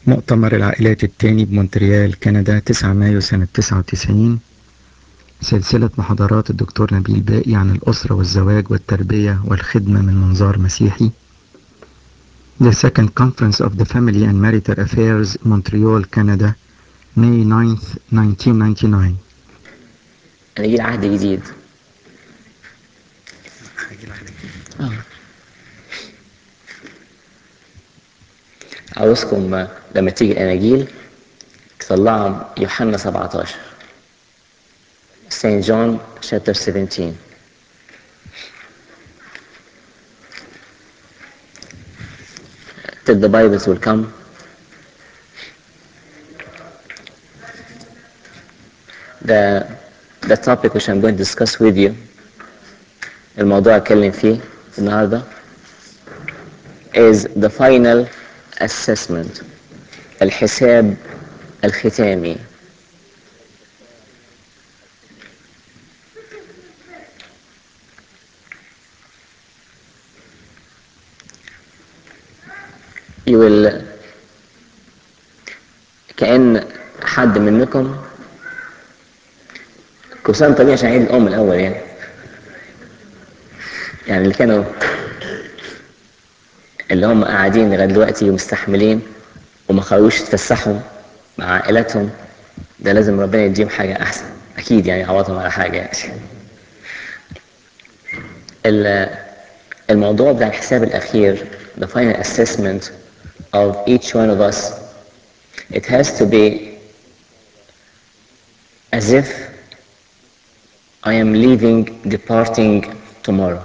مؤتمر العائلات الثاني بمونتريال كندا 9 مايو سنة 99. سلسلة محاضرات الدكتور نبيل باقي عن الأسرة والزواج والتربية والخدمة من منظار مسيحي. The second conference of the Family and Marital Affairs, Montreal, Canada, May 9th, 1999. أنا جيل عهد جديد. عاوزكم لما تيجي الأناجيل تطلعهم يوحنا 17 Saint John chapter 17. Till the Bibles will come. The topic which I'm going to discuss with you, الموضوع أتكلم فيه النهاردة, is the final assessment, الحساب الختامي. You will, كأن حد منكم كوسان طبيعي عشان عيد الأم الأول يعني اللي كانوا اللي هم قاعدين لغاية دلوقتي ومستحملين وما خلوش يتفسحوا مع عائلاتهم، ده لازم ربنا يديهم حاجة أحسن أكيد، يعني يعوضهم على حاجة الموضوع بتاع الحساب الأخير, the final assessment of each one of us, it has to be as if I am departing tomorrow,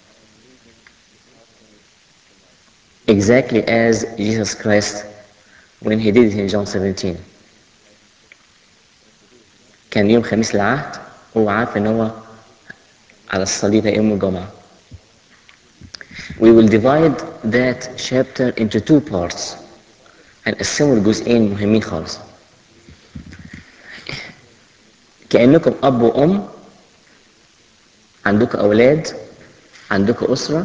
exactly as Jesus Christ when he did it in John 17. كان يوم خميس العهد هو عارف ان هو على الصليب يوم الجمعة. We will divide that chapter into two parts. هنقسمه لجزئين مهمين خالص. كأنكم أب وأم، عندكم أولاد، عندكم أسرة،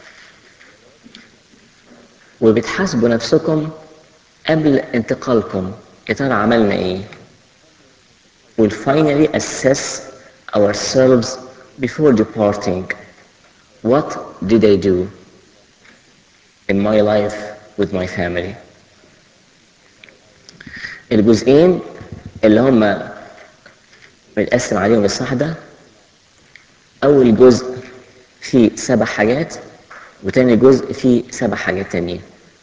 وبتحاسبوا نفسكم قبل انتقالكم، يا ترى عملنا إيه؟ We'll finally assess ourselves before departing. What did I do in my life with my family? الجزئين اللي هم بنقسم عليهم الصح ده، أول جزء فيه 7 حاجات وتاني جزء فيه 7 حاجات تانيين.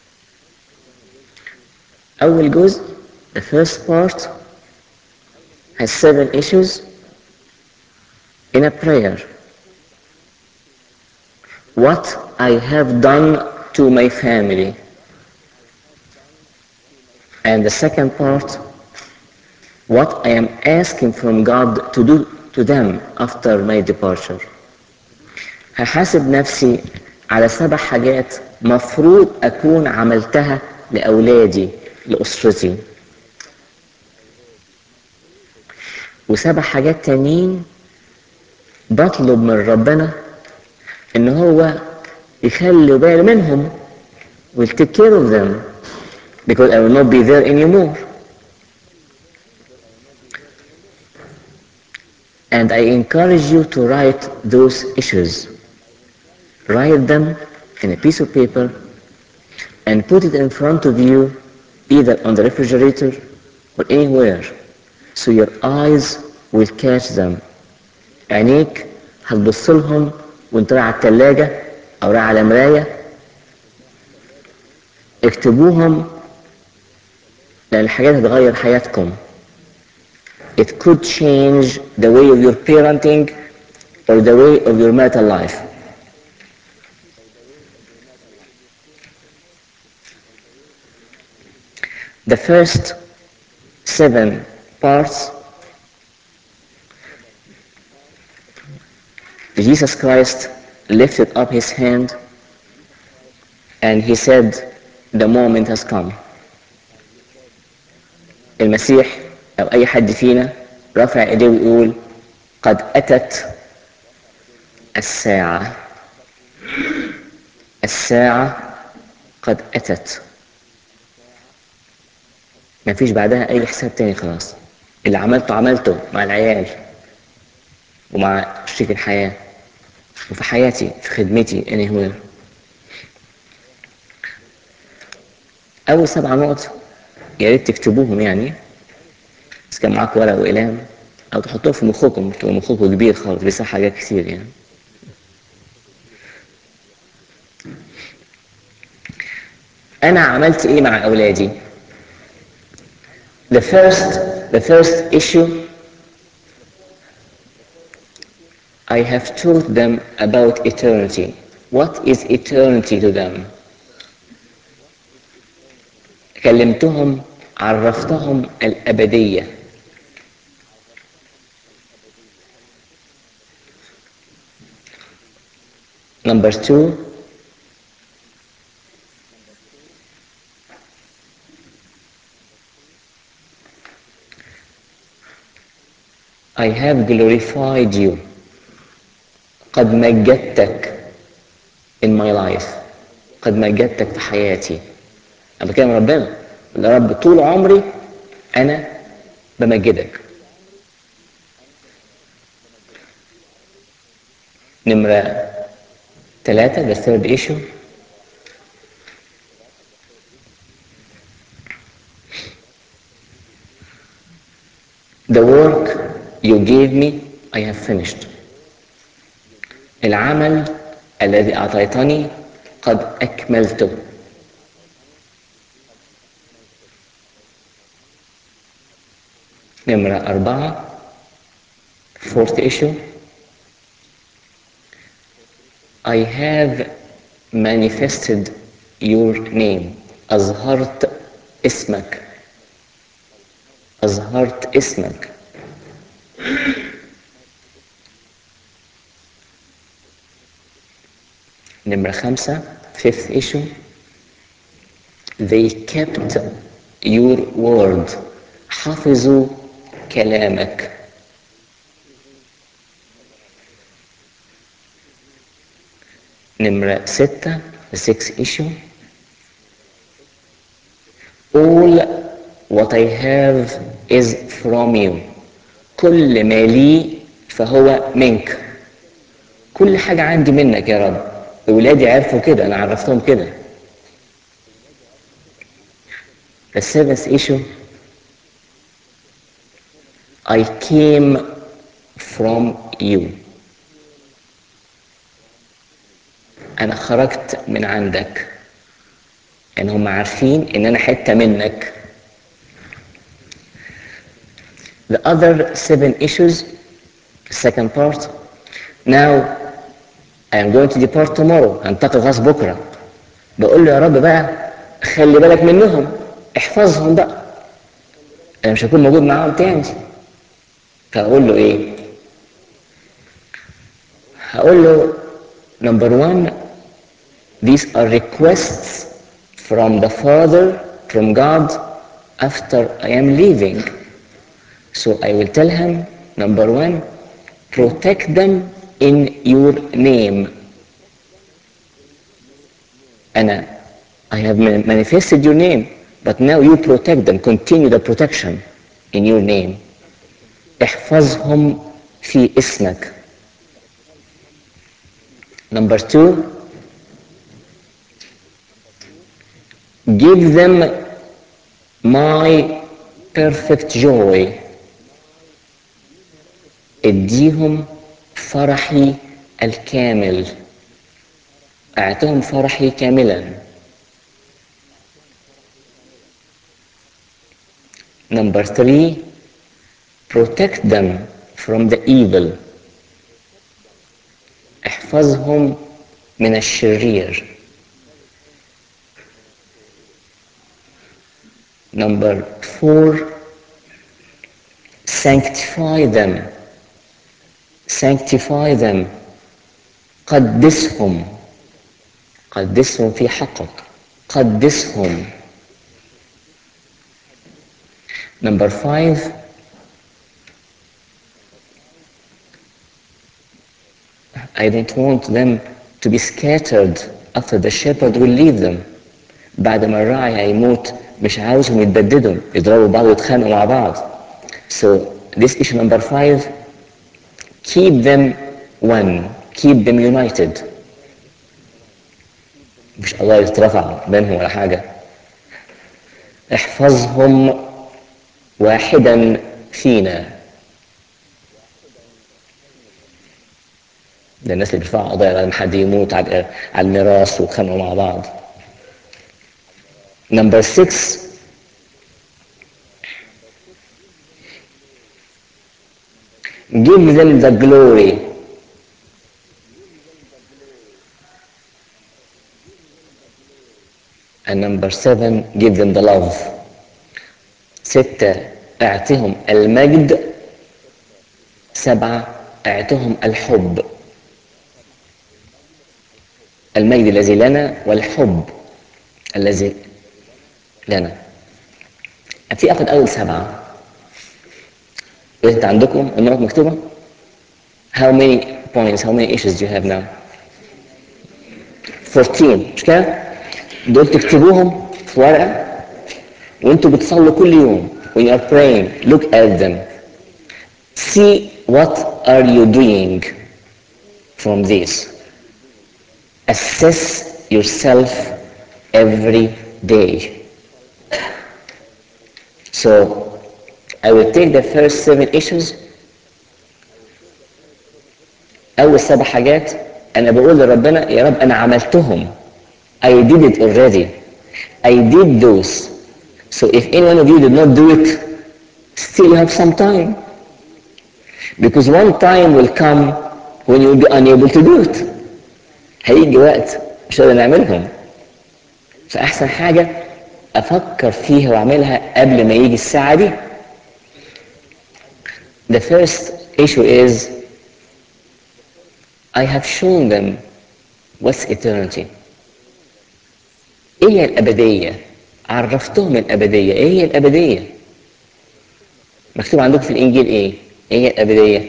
أول جزء, the first part, has 7 issues in a prayer. What I have done to my family. And the second part, what I am asking from God to do to them after my departure. هحاسب نفسي على 7 حاجات مفروض أكون عملتها لأولادي لأسرتي، و7 حاجات تانيين بطلب من ربنا إن هو يخلي باله منهم, will take care of them because I will not be there anymore. And I encourage you to write those issues. Write them in a piece of paper and put it in front of you, either on the refrigerator or anywhere, so your eyes will catch them. عينيك هتبص لهم وانت رايح على الثلاجة أو رايح على مراية. اكتبوهم لأن الحاجات هتغير حياتكم. It could change the way of your parenting or the way of your marital life. The first 7 parts, Jesus Christ lifted up his hand and he said, the moment has come. المسيح أو أي حد فينا رفع إيديه ويقول قد أتت الساعة. الساعة قد أتت. مفيش بعدها أي حساب تاني خلاص. اللي عملته عملته مع العيال ومع شريك الحياة وفي حياتي في خدمتي anywhere. أول 7 نقط يا ريت تكتبوهم يعني، بس كان معاك ورقة وقلم أو تحطوهم في مخكم، تبقى مخكم كبير خالص بيصح حاجات كتير يعني. أنا عملت إيه مع أولادي؟ The first issue, I have taught them about eternity. What is eternity to them? كلمتهم، عرفتهم الأبدية. Number 2, I have glorified you. قد مجدتك in my life. قد مجدتك في حياتي. أنا بكلم ربنا، يا رب طول عمري أنا بمجدك. نمرة 3, the third issue, the work you gave me I have finished. العمل الذي أعطيتني قد أكملته. نمرة 4, fourth issue, I have manifested your name. أظهرت اسمك. أظهرت اسمك. نمرة 5, fifth issue, they kept your word. حفظوا كلامك. نمرة 6, the sixth issue, all what I have is from you. كل ما لي فهو منك. كل حاجة عندي منك يا رب. أولادي عرفوا كده، أنا عرفتهم كده. The seventh issue, I came from you. أنا خرجت من عندك. يعني هم عارفين إن أنا حتة منك. The other 7 issues, second part, now I am going to depart tomorrow. هنتقل خلاص بكرة. بقول له يا رب بقى خلي بالك منهم، احفظهم بقى، أنا مش هكون موجود معاهم تاني. فأقول له إيه؟ هقول له number 1, these are requests from the Father, from God, after I am leaving. So I will tell him, number 1, protect them in your name. I have manifested your name, but now you protect them, continue the protection in your name. احفظهم في اسمك. Number 2, give them my perfect joy. اديهم فرحي الكامل. اعطهم فرحي كاملا. Number 3, protect them from the evil. احفظهم من الشرير. Number 4, sanctify them. Sanctify them. قدسهم. قدسهم في حقك. قدسهم. Number 5, I don't want them to be scattered after the shepherd will leave them. بعد ما الراعي هيموت مش عاوزهم يتبددوا يضربوا بعض ويتخانقوا مع بعض. So this issue number 5, keep them one, keep them united. مش الله يترفع بينهم ولا حاجة، احفظهم واحدا فينا. ده الناس اللي بيرفعوا قضايا لما حد يموت على الميراث ويتخانقوا مع بعض. Number 6, give them the glory. And number 7, give them the love. 6 اعطهم المجد. 7 اعطهم الحب. المجد الذي لنا والحب الذي لنا. ابتدي اخد اول 7. انت عندكم النقط مكتوبه؟ How many points, how many issues do you have now? 14 مش كده؟ دول تكتبوهم في ورقه وانتوا بتصلوا كل يوم. When you are praying, look at them. See what are you doing from this. Assess yourself every day. So I will take the first 7 issues. أول 7 حاجات أنا بقول لربنا يا رب أنا عملتهم. I did it already. I did those. So if any one of you did not do it, still you have some time. Because one time will come when you will be unable to do it. هيجي وقت مش هنقدر نعملهم. فأحسن حاجة أفكر فيها وأعملها قبل ما يجي الساعة دي. The first issue is I have shown them what's eternity. ايه هي الابديه؟ عرفتهم الابديه. ايه هي الابديه؟ مكتوب عندكم في الانجيل ايه؟ ايه هي الابديه؟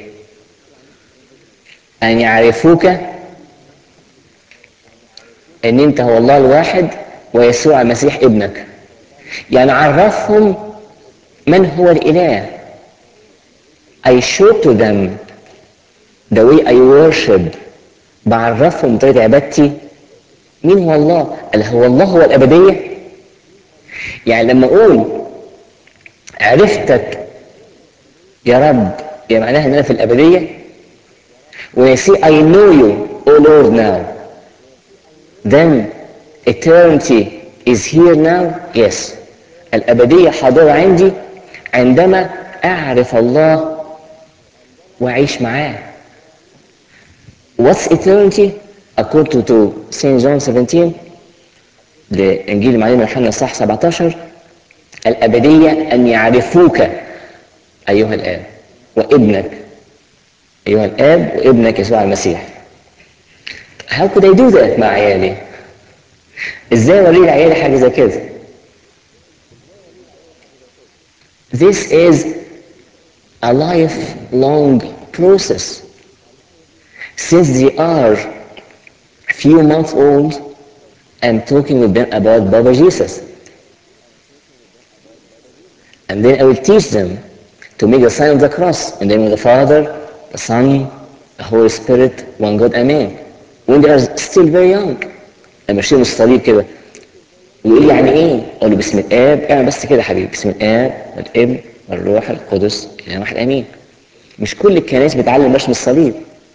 ان يعرفوك ان انت هو الله الواحد ويسوع المسيح ابنك. يعني عرفهم من هو الاله. I show to them the way I worship. بعرفهم طريقه عبادتي مين هو الله. قال هو الله هو الابديه. يعني لما اقول عرفتك يا رب يا معناها ان انا في الابديه. When I say I know you, oh Lord now, then eternity is here now. Yes. الابديه حاضره عندي عندما اعرف الله واعيش معاه. What's eternity? According to St. John 17, لإنجيل معلمنا يوحنا الصح 17، الأبدية أن يعرفوك أيها الآب وابنك، أيها الآب وابنك يسوع المسيح. How could I do that مع عيالي؟ إزاي أوري عيالي حاجة زي كده؟ This is a lifelong process. Since they are few months old, I'm talking with them about Baba Jesus. And then I will teach them to make the sign of the cross in the name of the Father, the Son, the Holy Spirit, one God, Amen. When they are still very young. لما اشيل الصليب كده ويقول لي يعني ايه؟ اقول له باسم الاب. اعمل بس كده يا حبيبي، باسم الاب والابن والروح القدس اله واحد امين. مش كل الكنائس بتعلم رسم الصليب.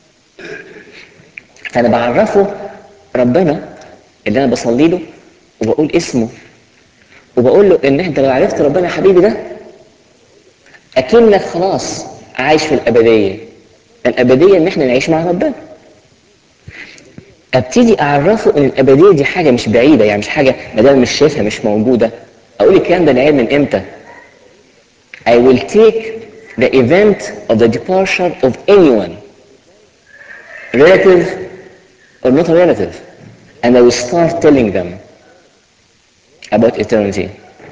فانا بعرفه ربنا اللي انا بصلي له وبقول اسمه وبقول له ان انت لو عرفت ربنا يا حبيبي ده اكنك خلاص عايش في الابديه. الابديه ان احنا نعيش مع ربنا. ابتدي اعرفه ان الابديه دي حاجه مش بعيده، يعني مش حاجه ما دام مش شايفها مش موجوده. اقول الكلام ده للعيال من امتى؟ I will take the event of the departure of anyone, relative or not a relative, and I will start telling them about eternity.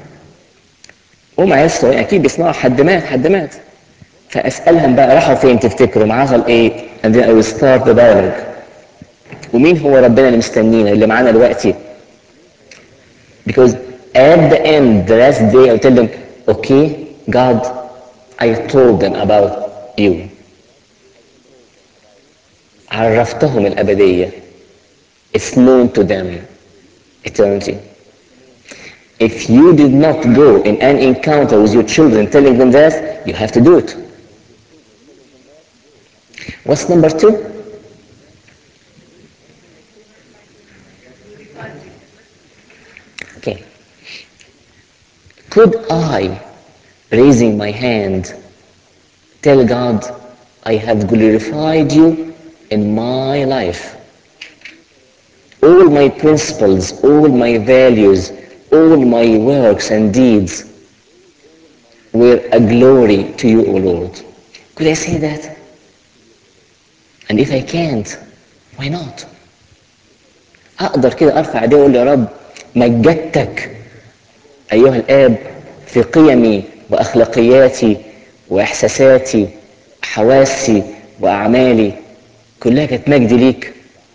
هم عيال صغيرين اكيد بيسمعوا حد مات فاسالهم بقى راحوا فين تفتكروا؟ معاه حصل ايه؟ and then I will start the dialogue. ومين هو ربنا اللي مستنينا اللي معانا دلوقتي؟ Because at the end, the last day, I tell them, okay, God, I told them about you. عرفتهم الأبدية. It's known to them, eternity. If you did not go in an encounter with your children telling them that, you have to do it. What's number 2? Okay. Could I, raising my hand, tell God, I have glorified you in my life. All my principles, all my values, all my works and deeds were a glory to you, O Lord. Could I say that? And if I can't, why not? أقدر كده أرفع ايدي وأقول يا رب مجدتك أيها الآب في قيمي وأخلاقياتي وإحساساتي حواسي وأعمالي كلها كانت مجد ليك.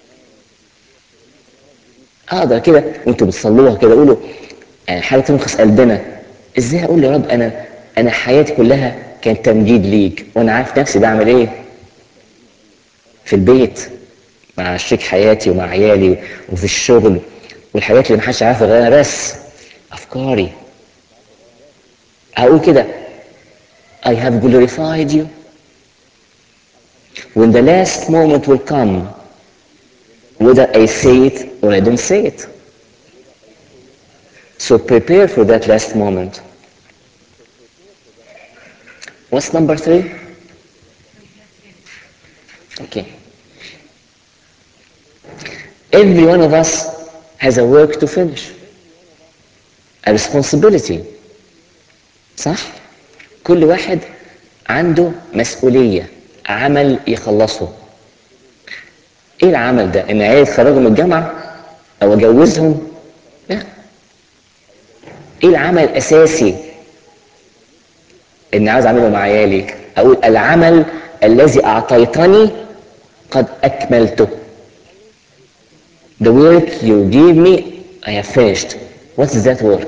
أقدر كده وأنتوا بتصلوها كده قولوا يعني حاجة تنقص قلبنا. إزاي أقول يا رب أنا حياتي كلها كانت تمجيد ليك وأنا عارف نفسي بعمل إيه في البيت مع شريك حياتي ومع عيالي وفي الشغل والحاجات اللي محدش عارفها غير أنا بس أفكاري. هقول كده I have glorified you. When the last moment will come, whether I say it or I don't say it. So prepare for that last moment. What's number 3? Okay. Every one of us has a work to finish. A responsibility. صح؟ كل واحد عنده مسؤولية عمل يخلصه. ايه العمل ده؟ ان عيال يتخرجوا من الجامعة او اجوزهم؟ لا. ايه العمل الاساسي اني عايز اعمله مع عيالي؟ اقول العمل الذي اعطيتني قد اكملته. The work you gave me I have finished. What is that work?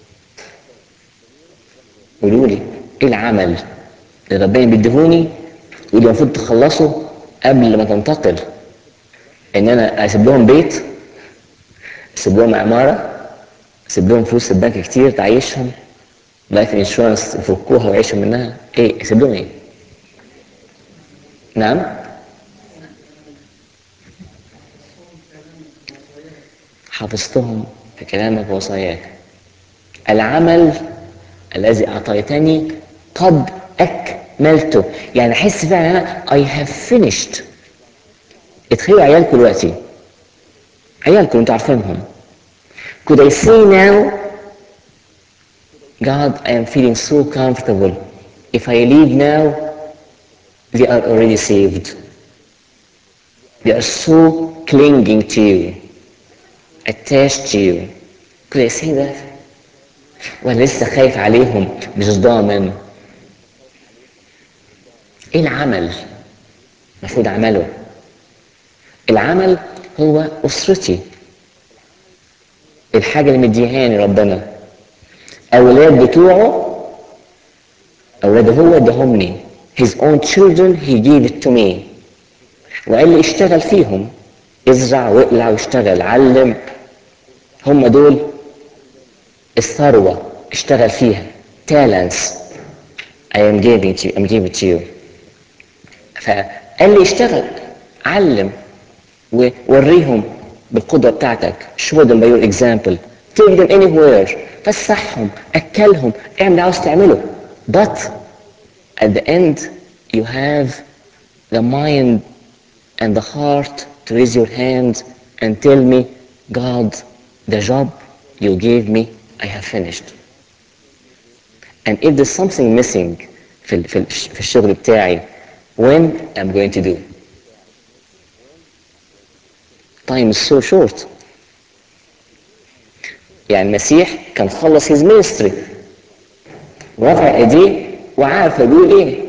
قولوا لي ايه العمل اللي ربنا بيديهوني واللي المفروض تخلصه قبل ما تنتقل؟ ان انا اسيب لهم بيت، اسيب لهم عماره، اسيب لهم فلوس في البنك كتير تعيشهم، لايف انشورنس يفكوها ويعيشوا منها، ايه اسيب لهم ايه؟ نعم؟ حفظتهم في كلامك ووصاياك. العمل الذي اعطيتني قد اكملته، يعني احس فعلا انا I have finished. اتخيلوا عيالكم دلوقتي، عيالكم انتوا عارفينهم. Could I say now, God, I am feeling so comfortable. If I leave now, they are already saved. They are so clinging to you, attached to you. Could I say that? وانا لسه خايف عليهم مش ضامن. ايه العمل المفروض اعمله؟ العمل هو اسرتي، الحاجه اللي مديهاني ربنا، اولاد بتوعه، اولاده هو اداهمني. his own children he gave it to me. وقال لي اشتغل فيهم، ازرع واقلع واشتغل علم. هم دول الثروه، اشتغل فيها. talents I am giving to you, I'm giving to you. فقال لي اشتغل علم ووريهم بالقدرة بتاعتك. show them by your example. take them anywhere. فسحهم، أكلهم، اعمل اللي عاوز تعمله. but at the end you have the mind and the heart to raise your hand and tell me, God, the job you gave me, I have finished. And if there's something missing في الشغل بتاعي, when I'm going to do? Time is so short. يعني المسيح كان خلص his ministry ورفع ايديه وعارف بيقول ايه.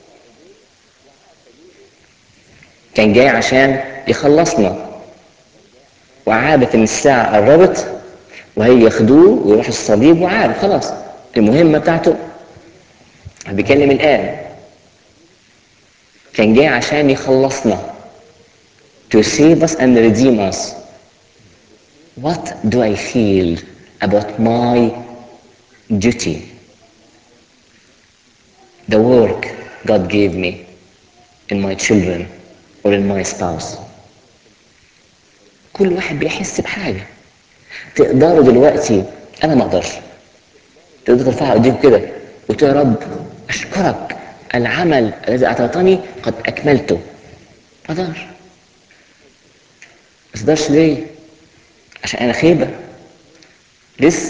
كان جاي عشان يخلصنا وعارف ان الساعة قربت وهي ياخدوه ويروح الصليب وعارف خلاص المهمة بتاعته. بيكلم الآب، كان جاي عشان يخلصنا to save us and redeem us. What do I feel about my duty, the work God gave me in my children or in my spouse؟ كل واحد بيحس بحاجة. تقدروا دلوقتي، أنا ما أقدرش، تقدر ترفع ايديك كده وتقول يا رب أشكرك العمل الذي أعطيتني قد أكملته. ما أقدرش. ما تقدرش ليه؟ عشان أنا خيبة لسه.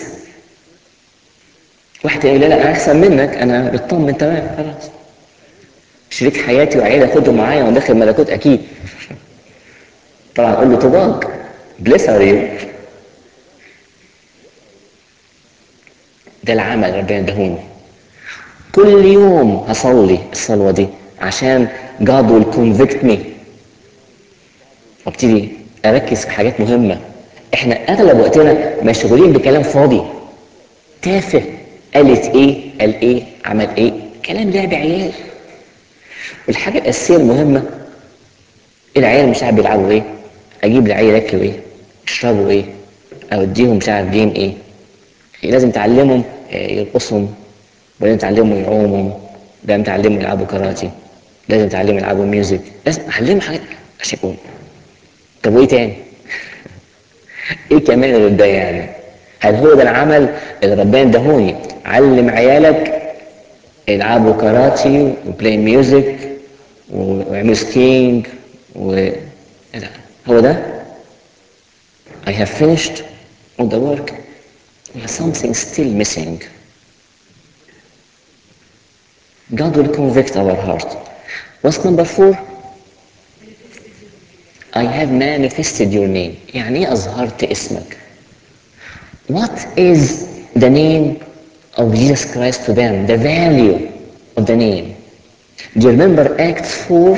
واحد يقول لا أنا أحسن منك، أنا بطمن تمام خلاص، شريك حياتي وعيلة أخدهم معايا وأنا داخل ملكوت أكيد. طبعا أقول له طباق بليس أريو. ده العمل ربنا اداهوني. كل يوم هصلي الصلوة دي عشان God will convict me، وابتدي اركز في حاجات مهمة. احنا اغلب وقتنا مشغولين بكلام فاضي تافه، قالت ايه، قال ايه، عمل ايه، كلام لعب عيال. والحاجة الاساسية المهمة، العيال مش عارف بيلعبوا ايه، اجيب العيال ياكلوا ايه، يشربوا ايه، اوديهم مش عارف جيم ايه. لازم تعلمهم يرقصهم، ولازم تعلمهم يعومهم، لازم تعلمهم يلعبوا كاراتي، لازم تعلمهم يلعبوا ميوزك، لازم اعلمهم حاجات عشان يقوم. طب وايه تاني؟ ايه كمان اللي ده يعني؟ هل هو ده العمل اللي ربنا اداهوني؟ علم عيالك يلعبوا كاراتي وبلاي ميوزك ويعملوا سكينج هو ده؟ I have finished all the work. There's something still missing. God will convict our heart. What's number 4? I have manifested your name. يعني ايه أظهرت اسمك؟ What is the name of Jesus Christ to them? The value of the name. Do you remember Acts 4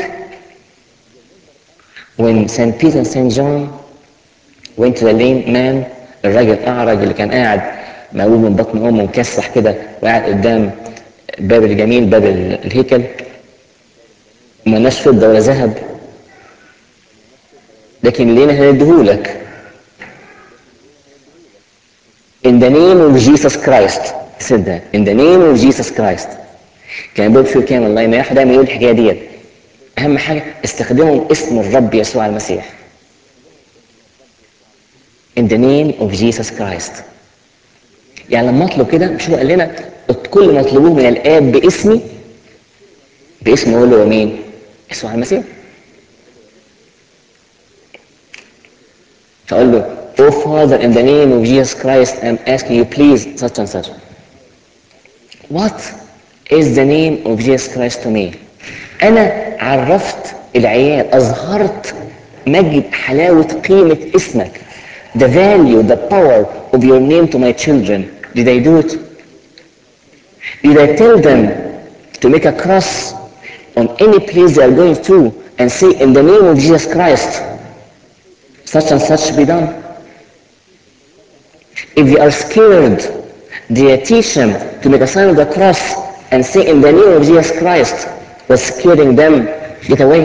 when St. Peter and St. John went to the lame man، الراجل الأعرج اللي كان قاعد مولود من بطن أمه مكسح كده وقاعد قدام باب الجميل، باب الهيكل، ومالناش فضة ولا ذهب، لكن لينا هنديهولك. In the name of Jesus Christ. said that. In the name of Jesus Christ. كان بيقول فيه كام الله ما ياخد دايما يقول الحكايه ديت. اهم حاجه استخدمهم اسم الرب يسوع المسيح. In the name of Jesus Christ. يعني لما اطلب كده، مش هو قال لنا كل ما اطلبوه من الاب باسمي، باسمه هو اللي هو مين؟ يسوع المسيح. فقال له Oh Father, in the name of Jesus Christ I'm asking you please such and such. What is the name of Jesus Christ to me? أنا عرفت العيال، أظهرت مجد حلاوة قيمة اسمك. The value, the power of your name to my children. Did I do it? Did I tell them to make a cross on any place they are going through and say in the name of Jesus Christ such and such be done? If they are scared, they teach them to make a sign of the cross and say in the name of Jesus Christ, was scaring them, get away.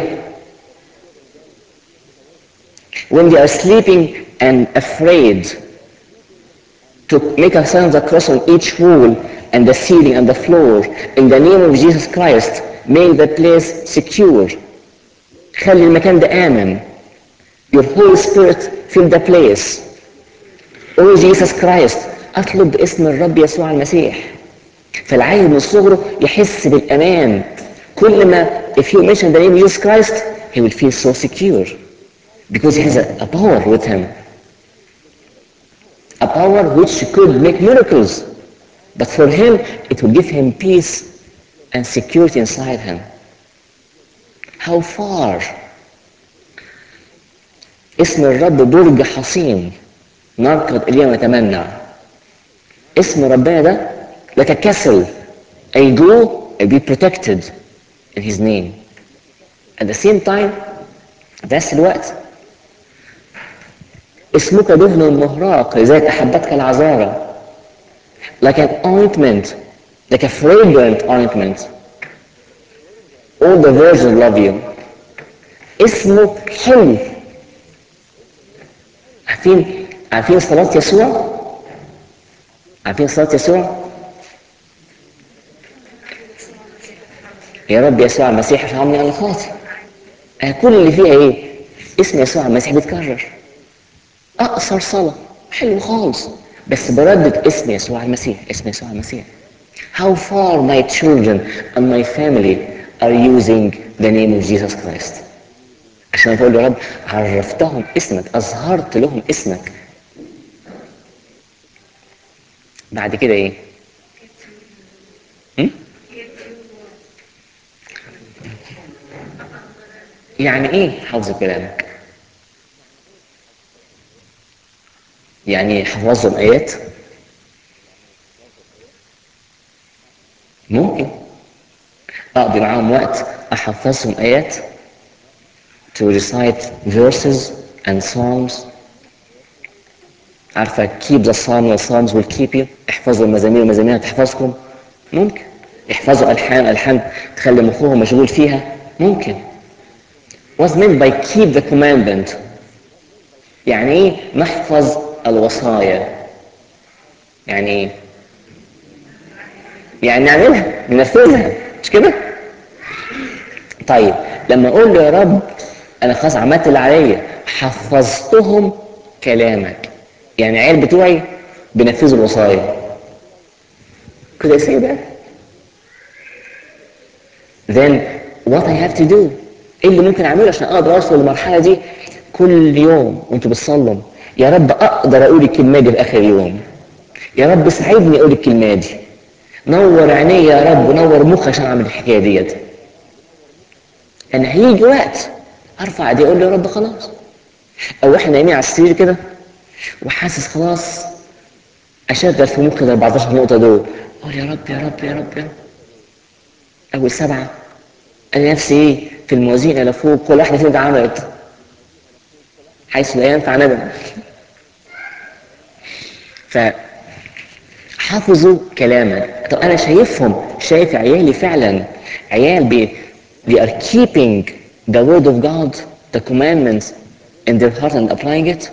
When they are sleeping and afraid, to make a sign of the cross on each wall and the ceiling and the floor, in the name of Jesus Christ, make the place secure. خلي المكان ده آمن. Your Holy Spirit fill the place. Oh Jesus Christ، أطلب باسم الرب يسوع المسيح. فالعيل من صغره يحس بالأمان. كل ما if you mention the name of Jesus Christ, he will feel so secure because he has a power with him. A power which could make miracles. But for him, it will give him peace and security inside him. How far? اسم الرب برج حصين نركض إليه ونتمنى. اسم ربنا ده like a castle. I go, I be protected in his name. At the same time, في نفس الوقت اسمك دهن مهراق لذلك أحبتك العذارى. Like an ointment, like a fragrant ointment. All the virgins love you. اسمه حلو. عارفين صلاة يسوع؟ عارفين صلاة يسوع؟ يا رب يسوع المسيح ارحمني أنا خاطئ. كل اللي فيها ايه؟ اسم يسوع المسيح بيتكرر. أقصر صلاة حلو خالص، بس بردد اسم يسوع المسيح، اسم يسوع المسيح. How far my children and my family are using the name of Jesus Christ. عشان تقول يا رب عرفتهم اسمك، أظهرت لهم اسمك. بعد كده ايه؟ يعني ايه حفظ كلامك؟ يعني حفظهم آيات؟ ممكن أقضي معاهم وقت أحفظهم آيات to recite verses and psalms. عارفة keep the psalm and psalms will keep you. احفظوا المزامير والمزامير تحفظكم. ممكن يحفظوا ألحان تخلي مخهم مشغول فيها. ممكن. What's meant by keep the commandment؟ يعني ايه نحفظ الوصايا؟ يعني ايه؟ يعني نعملها، ننفذها، مش كده؟ طيب لما اقول له يا رب انا خلاص عملت اللي عليا، حفظتهم كلامك، يعني العيال بتوعي بينفذوا الوصايا. كده say that. Then what I have to do؟ ايه اللي ممكن اعمله عشان اقدر اوصل للمرحله دي؟ كل يوم وانتوا بتصلوا يا رب اقدر اقول الكلمه دي في اخر يوم. يا رب ساعدني اقول الكلمه دي. نور عيني يا رب ونور مخي عشان اعمل الحكايه ديت. انا هيجي وقت ارفع ايدي اقول له يا رب خلاص. او احنا نايمين على السرير كده وحاسس خلاص اشغل في مخي ال 14 نقطه دول، اقول يا رب يا رب يا رب يا رب. اول 7 انا نفسي ايه في الموازين الى فوق، كل واحده فيهم اتعملت حيث لا ينفع ندم. فحافظوا كلامك. طب انا شايف عيالي فعلا عيال they are keeping the word of God, the commandments in their heart and applying it.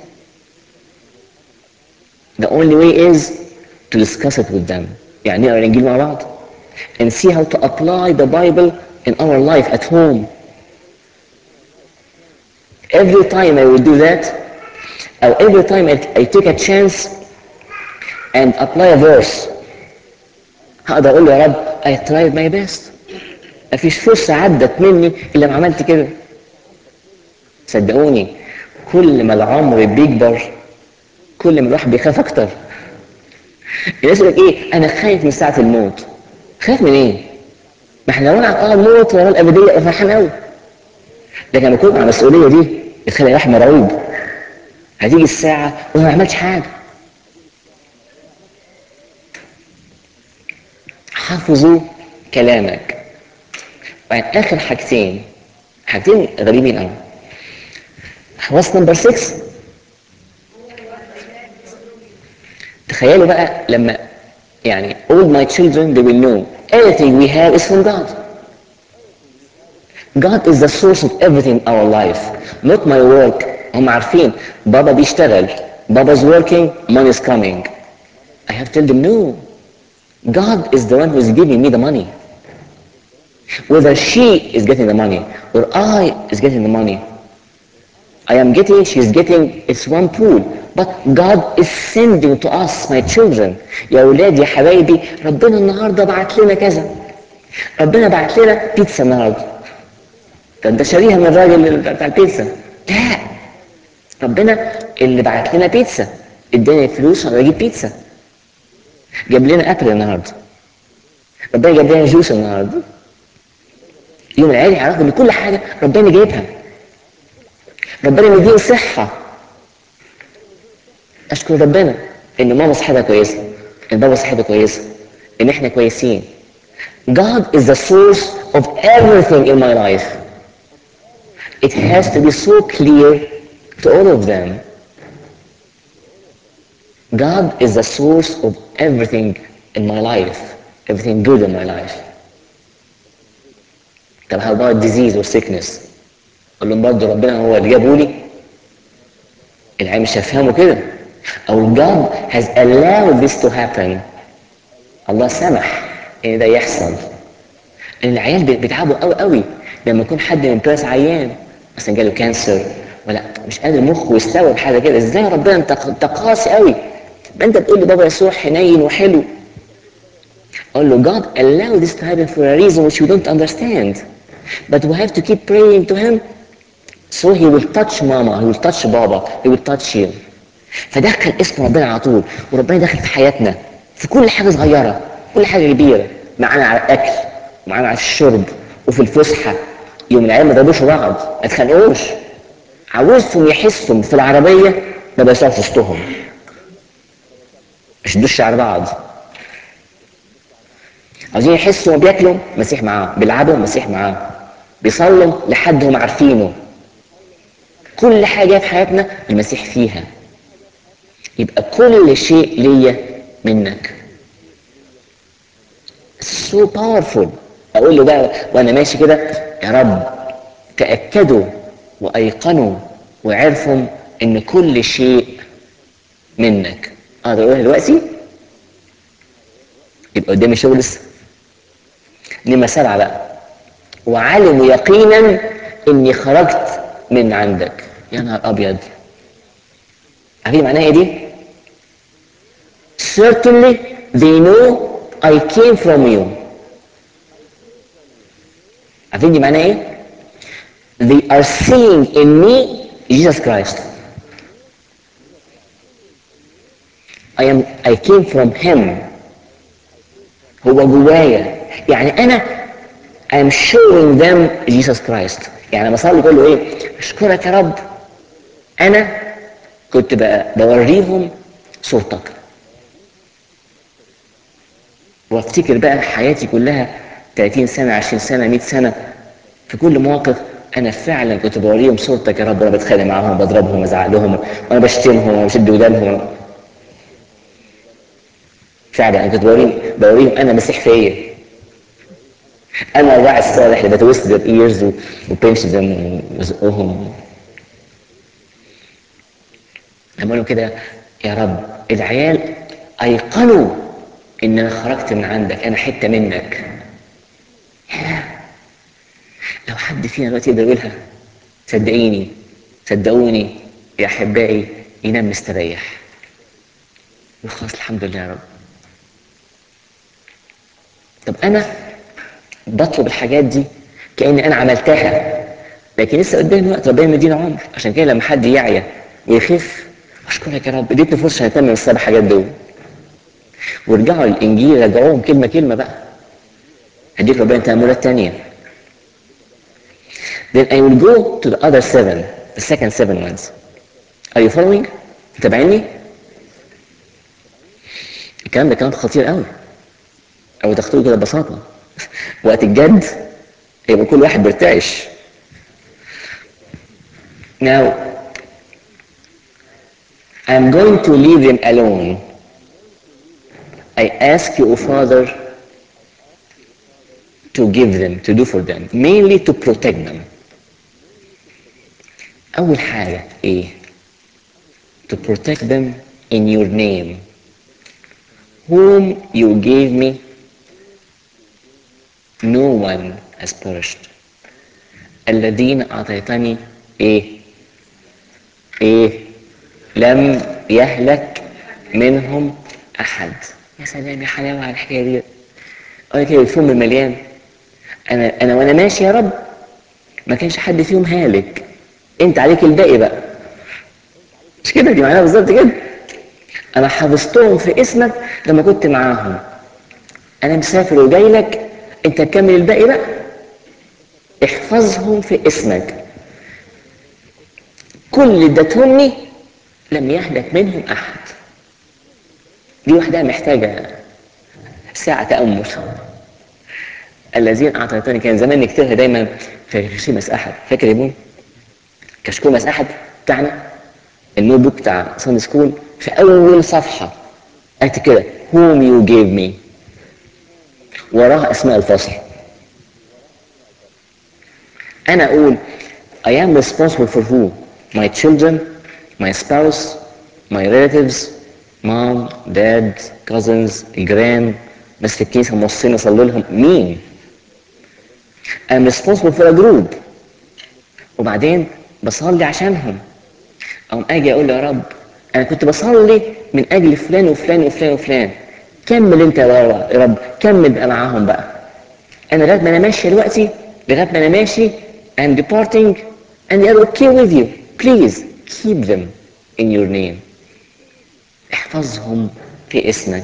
The only way is to discuss it with them. يعني نقرا الانجيل مع بعض and see how to apply the Bible in our life at home. Every time I will do that, or every time I take a chance and apply a verse, هقدر اقول له يا رب I tried my best. مفيش فرصة عدت مني الا ما عملت كده. صدقوني كل ما العمر بيكبر كل ما الواحد بيخاف اكتر. الناس يقول لك ايه انا خايف من ساعة الموت. خايف من ايه؟ ما احنا لو انا الموت ورا الابدية ابقى فرحان قوي. لكن لما يكون على المسؤولية دي بتخلي الواحد مرعوب. هتيجي الساعة وما عملش حاجة. حافظوا كلامك. بعد اخر حاجتين غريبين قوي. What's number 6؟ تخيلوا بقى لما يعني all my children they will know everything we have is from God. God is the source of everything in our life, not my work. هم عارفين بابا بيشتغل، Baba's working, money is coming. I have to tell them no. God is the one who is giving me the money. Whether she is getting the money or I is getting the money, I am getting, she is getting, it's one pool. But God is sending to us, my children. يا أولاد يا حبايبي ربنا النهاردة بعت لنا كذا. ربنا بعت لنا بيتزا النهاردة. ده شاريها من الراجل بتاع البيتزا. لا، ربنا اللي بعت لنا بيتزا اداني فلوس عشان اجيب بيتزا. جاب لنا أكل النهاردة. ربنا جاب لنا جوس النهاردة. يوم العيد هيعرفوا ان كل حاجة ربنا جايبها. ربنا مديني صحة. اشكر ربنا ان ماما صحتها كويسه، ان بابا صحته كويسه، ان احنا كويسين. God is the source of everything in my life. It has to be so clear to all of them. God is the source of everything in my life, everything good in my life. طب how about disease or sickness؟ اقول لهم برضه ربنا هو اللي جابه لي؟ العيال مش هيفهموا كده. او God has allowed this to happen. الله سمح ان ده يحصل. ان العيال بيتعبوا قوي قوي لما يكون حد من الكلاس عيان، مثلا جاله كانسر ولا مش قادر مخه يستوعب حاجه كده. ازاي يا ربنا انت قاسي قوي؟ ما انت بتقول لي بابا يسوع حنين وحلو. اقول له God allowed this to happen for a reason which you don't understand, but we have to keep praying to him so he will touch mama, he will touch baba, he will touch you. فدخل اسم ربنا على طول، وربنا داخل في حياتنا في كل حاجه صغيره كل حاجه كبيره، معانا على الاكل ومعانا على الشرب وفي الفسحه. يوم العيال ما ضربوش بعض ما اتخانقوش، عاوزهم يحسوا في العربيه ما بقاش في وسطهم، مش يدوش على بعض. عاوزين يحسوا بياكلوا مسيح معاهم، بيلعبوا مسيح معاهم، بيصلوا لحد هم عارفينه. كل حاجه في حياتنا المسيح فيها. يبقى كل شيء ليا منك. so powerful. اقول له بقى وانا ماشي كده يا رب تاكدوا وايقنوا وعرفوا ان كل شيء منك. اقدر اقولها دلوقتي؟ يبقى قدامي شغل لسه. نمرة 7 بقى، وعلموا يقينا اني خرجت من عندك. يا نهار ابيض، عارفين معناها ايه دي؟ certainly they know I came from you. عارفين دي معناها ايه؟ they are seeing in me Jesus Christ. I came from him. هو جوايا، يعني انا I'm showing them Jesus Christ. يعني لما اصلي بقول له ايه؟ اشكرك يا رب انا كنت بوريهم صورتك. وافتكر بقى حياتي كلها 30 سنه 20 سنه 100 سنه في كل مواقف انا فعلا كنت بوريهم صورتك يا رب. انا بتخانق معاهم بضربهم ازعق لهم وانا بشتمهم وانا بشد ودانهم. فعلا انا كنت بوريهم انا مسيح فيا. انا الراعي الصالح اللي بتوسط their ears وبنش them وزقهم. لما لهم كده يا رب العيال ايقنوا ان انا خرجت من عندك، انا حته منك. لو حد فينا دلوقتي يقدر يقولها صدقوني يا احبائي ينام مستريح. خلاص الحمد لله يا رب. طب انا بطلب الحاجات دي كاني انا عملتها، لكن لسه قدامي وقت ربنا يدينا عمر. عشان كده لما حد يعيا ويخف اشكرك يا رب اديتني فرصه اتمم ال7 حاجات دول. وارجعوا للانجيل رجعوهم كلمه كلمه بقى، هديك ربنا تاملات تانيه. Then I will go to the other 7, the second 7 ones. Are you following؟ متابعيني؟ الكلام ده كلام خطير قوي، او تاخدوه كده ببساطه. وقت الجد يبقى كل واحد بيرتعش. Now I'm going to leave them alone. I ask you, Father, to give them, to do for them, mainly to protect them. أول حاجة إيه؟ To protect them in your name, whom you gave me, no one has perished. الذين أعطيتني إيه؟ لم يهلك منهم أحد. يا سلام يا حلاوة على الحكاية دي. أنا كده الفم مليان. أنا وأنا ماشي يا رب ما كانش حد فيهم هالك، أنت عليك الباقي بقى. مش كده؟ دي معناها بالظبط كده. أنا حفظتهم في اسمك لما كنت معاهم. أنا مسافر وجاي لك، أنت تكمل الباقي بقى. احفظهم في اسمك. كل اللي ادتهمني لم يهلك منهم أحد. دي وحدها محتاجة ساعة تأمل. الذين أعطيتني، كان زمان نكتبها دايما في كشكول أحد. فاكر يا بون؟ كشكول أحد بتاعنا، النوت بوك بتاع ساندي سكول في اول صفحة اكتب كده whom you gave me، وراها اسماء الفصل. انا اقول I am responsible for who؟ my children, my spouse, my relatives, mom, dad, cousins, الجيران، ناس في الكنيسة موصيني اصلي لهم. مين؟ I'm responsible for a group، وبعدين بصلي عشانهم. أقوم أجي أقول له يا رب أنا كنت بصلي من أجل فلان وفلان وفلان وفلان، كمل أنت يا رب، كمل بقى معاهم بقى. أنا لغاية ما أنا ماشي دلوقتي، لغاية ما أنا ماشي I'm departing and they are okay with you. Please keep them in your name. احفظهم في اسمك.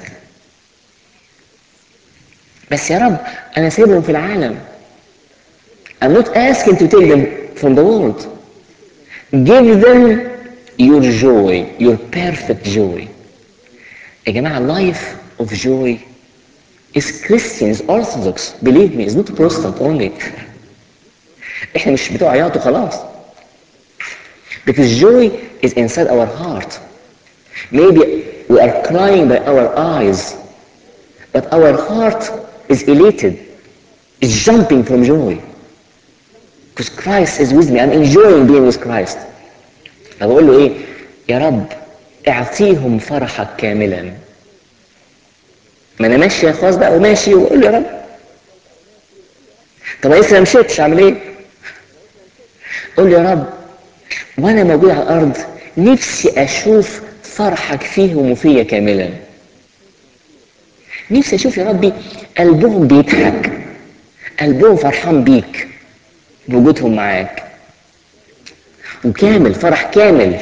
بس يا رب أنا سايبهم في العالم. I'm not asking to take them from the world. Give them your joy, your perfect joy. يا جماعة life of joy is Christians Orthodox. Believe me, it's not Protestant only. احنا مش بتوع عياط وخلاص. Because joy is inside our heart. Maybe we are crying by our eyes, but our heart is elated, is jumping from joy. Because Christ is with me. I'm enjoying being with Christ. فبقول له ايه؟ يا رب اعطيهم فرحك كاملا. ما انا ماشي خلاص بقى وماشي واقول له يا رب طب لسه ما مشيتش اعمل ايه؟ قول له يا رب وانا موجود على الارض نفسي اشوف فرحك فيهم وفيا كاملا. نفسي اشوف يا ربي قلبهم بيضحك، قلبهم فرحان بيك بوجودهم معاك، وكامل فرح كامل.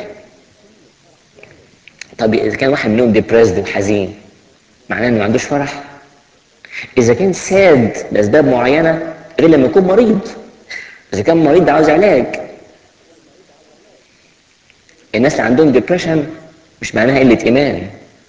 طب اذا كان واحد منهم ديبريسد وحزين معناه انه ما عندوش فرح؟ اذا كان ساد لاسباب معينه غير لما يكون مريض. اذا كان مريض ده عاوز علاج. الناس اللي عندهم ديبريشن مش معناها قله ايمان،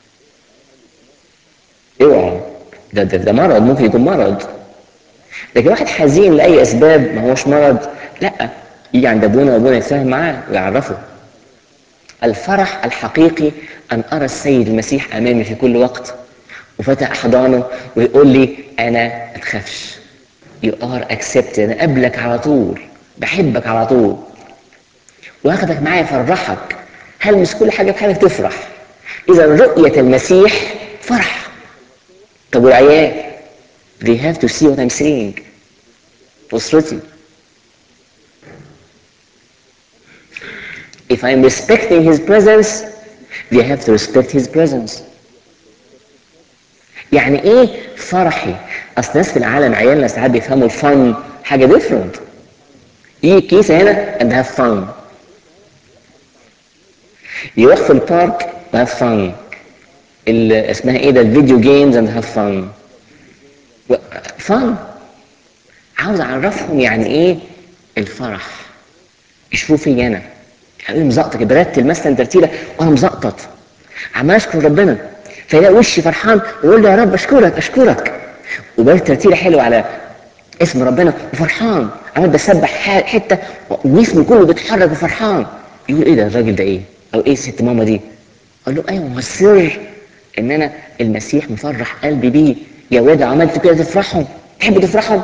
اوعوا، ده مرض، ممكن يكون مرض. لكن واحد حزين لاي اسباب ما هوش مرض، لا، يجي عند ابونا وابونا يتفاهم معاه ويعرفه. الفرح الحقيقي ان ارى السيد المسيح امامي في كل وقت وفتح احضانه ويقول لي انا ما تخافش، you are accepted، انا قبلك على طول، بحبك على طول، واخدك معايا افرحك، هلمس كل حاجه في حياتك تفرح. اذا رؤيه المسيح فرح. طب والعيال they have to see what I'm saying. أسرتي if I'm respecting his presence they have to respect his presence. يعني ايه فرحي؟ اصل ناس في العالم عيالنا ساعات بيفهموا الفن حاجه different. يجي الكيسه هنا and have fun، يروح في البارك و have fun، اسمها ايه ده الفيديو جيمز and have fun. fun. عاوز اعرفهم يعني ايه الفرح. يشوفوا فيا انا يعني مزقطط كده، برتل مثلا ترتيله وانا مزقطط عمال اشكر ربنا، فيلاقي وشي فرحان ويقول له يا رب اشكرك اشكرك، وبقيت ترتيله حلو على اسم ربنا وفرحان، عمال بسبح حته وجسمي كله بيتحرك وفرحان. يقول ايه ده الراجل ده ايه؟ او ايه ست ماما دي؟ اقول له ايوه هو السر ان انا المسيح مفرح قلبي بيه. يا ولاد عملت كده تفرحهم، تحبوا تفرحوا؟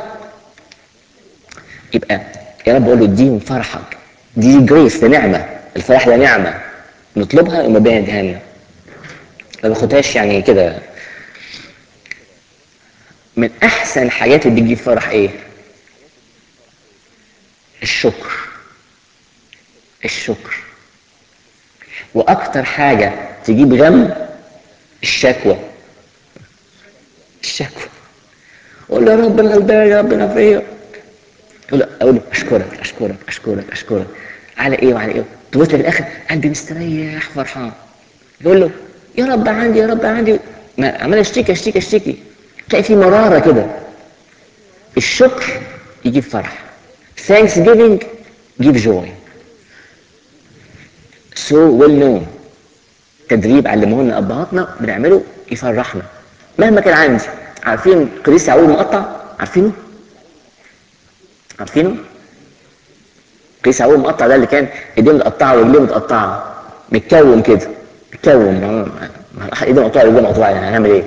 يبقى يا رب اقول له اديهم فرحك، دي جريس، ده نعمه، الفرح ده نعمه نطلبها وما بيديها لنا، ما باخدهاش يعني كده. من احسن الحاجات اللي بتجيب فرح ايه؟ الشكر. الشكر. واكتر حاجه تجيب غم الشكوى. الشكوى. اقول له يا رب انا غلبان، يا رب انا فيا، اقول له اشكرك اشكرك اشكرك اشكرك على ايه وعلى ايه، تبص في الاخر قلبي مستريح فرحان. يقول له يا رب عندي يا رب عندي، ما عمال اشتكي اشتكي اشتكي، تلاقي في مراره كده. الشكر يجيب فرح. Thanksgiving give joy. So well known. تدريب علموه لنا ابهاتنا بنعمله يفرحنا مهما كان عندي. عارفين قديس يعقوب المقطع؟ عارفينه؟ عارفينه؟ قديس يعقوب المقطع ده اللي كان ايديه متقطعه ورجليه متقطعه، متكون كده، متكون، ايده مقطوعه ورجله مقطوعه، يعني هنعمل ايه؟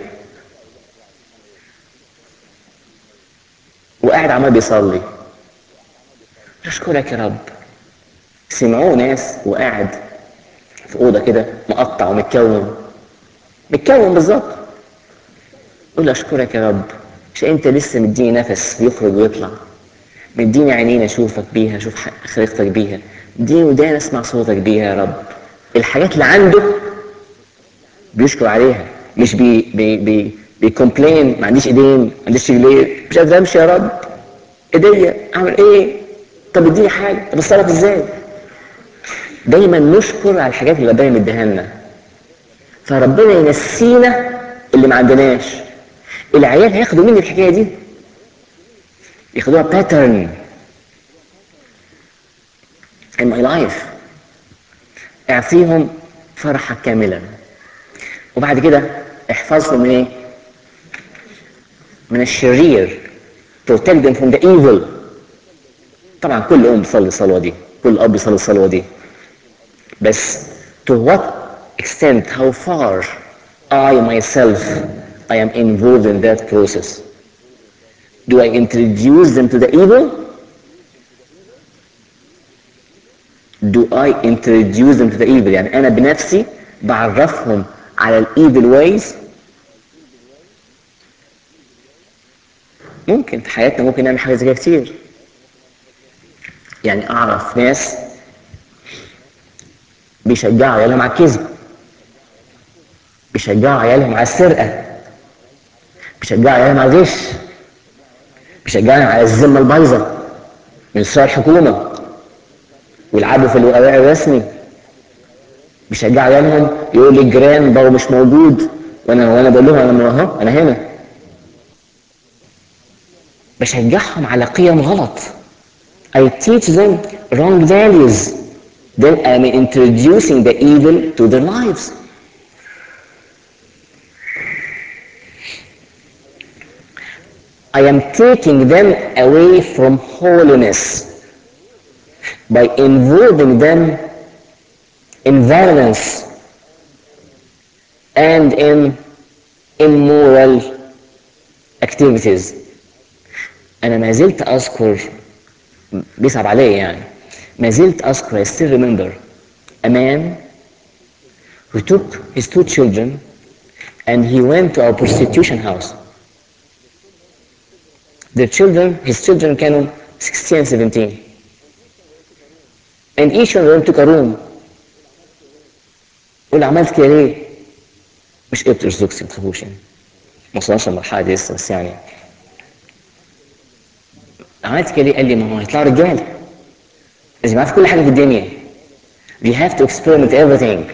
وقاعد عمال بيصلي، اشكرك يا رب. سمعوه ناس وقاعد في اوضه كده مقطع ومتكون، متكون بالظبط. قول اشكرك يا رب عشان انت لسه مديني نفس يخرج ويطلع، مديني عينين اشوفك بيها، اشوف خلقتك بيها، مديني ودان اسمع صوتك بيها يا رب. الحاجات اللي عنده بيشكر عليها، مش بيكومبلين، ما عنديش ايدين، ما عنديش رجلين، مش قادر امشي يا رب، ايديا اعمل ايه؟ طب اديني حاجه، طب اتصرف ازاي؟ دايما نشكر على الحاجات اللي ربنا مديها لنا، فربنا ينسينا اللي ما عندناش. العيال هياخدوا مني الحكايه دي، ياخدوها باترن in my life. اعطيهم فرحه كامله، وبعد كده احفظهم من ايه؟ من الشرير. protect them from the evil. طبعا كل ام بيصلي الصلوه دي، كل اب بيصلي الصلوه دي، بس to what extent, how far I myself I am involved in that process. Do I introduce them to the evil? Do I introduce them to the evil؟ يعني انا بنفسي بعرفهم على الايفل ways. ممكن في حياتنا ممكن نعمل حاجه زي كده كتير. يعني اعرف ناس بيشجعوا عيالهم على الكذب، بيشجعوا عيالهم على السرقه، بيشجعوا عيالهم على الغش، بيشجعوا على الذمه البايظه من سوء الحكومه، ويلعبوا في الوقائع الرسمي. بيشجعوا عيالهم يقول لي الجيران بابا مش موجود، وانا بقول لهم انا هنا. بشجعهم على قيم غلط. I teach them wrong values. Then I am introducing the evil to their lives. I am taking them away from holiness by involving them in violence and in immoral activities. أنا ما زلت أذكر، بيصعب عليه يعني، ما زلت أذكر. I still remember a man who took his 2 children and he went to our prostitution house. His children كانوا 16 17, and each of them took a room. قول عملت كده ليه؟ مش قلت ارثوذكسي، ما تخافوش يعني، ما وصلناش للمرحله دي لسه، بس يعني عملت كده ليه؟ قال لي ما هو هيطلعوا رجاله، لازم يعرفوا كل حاجه في الدنيا. You have to experiment everything.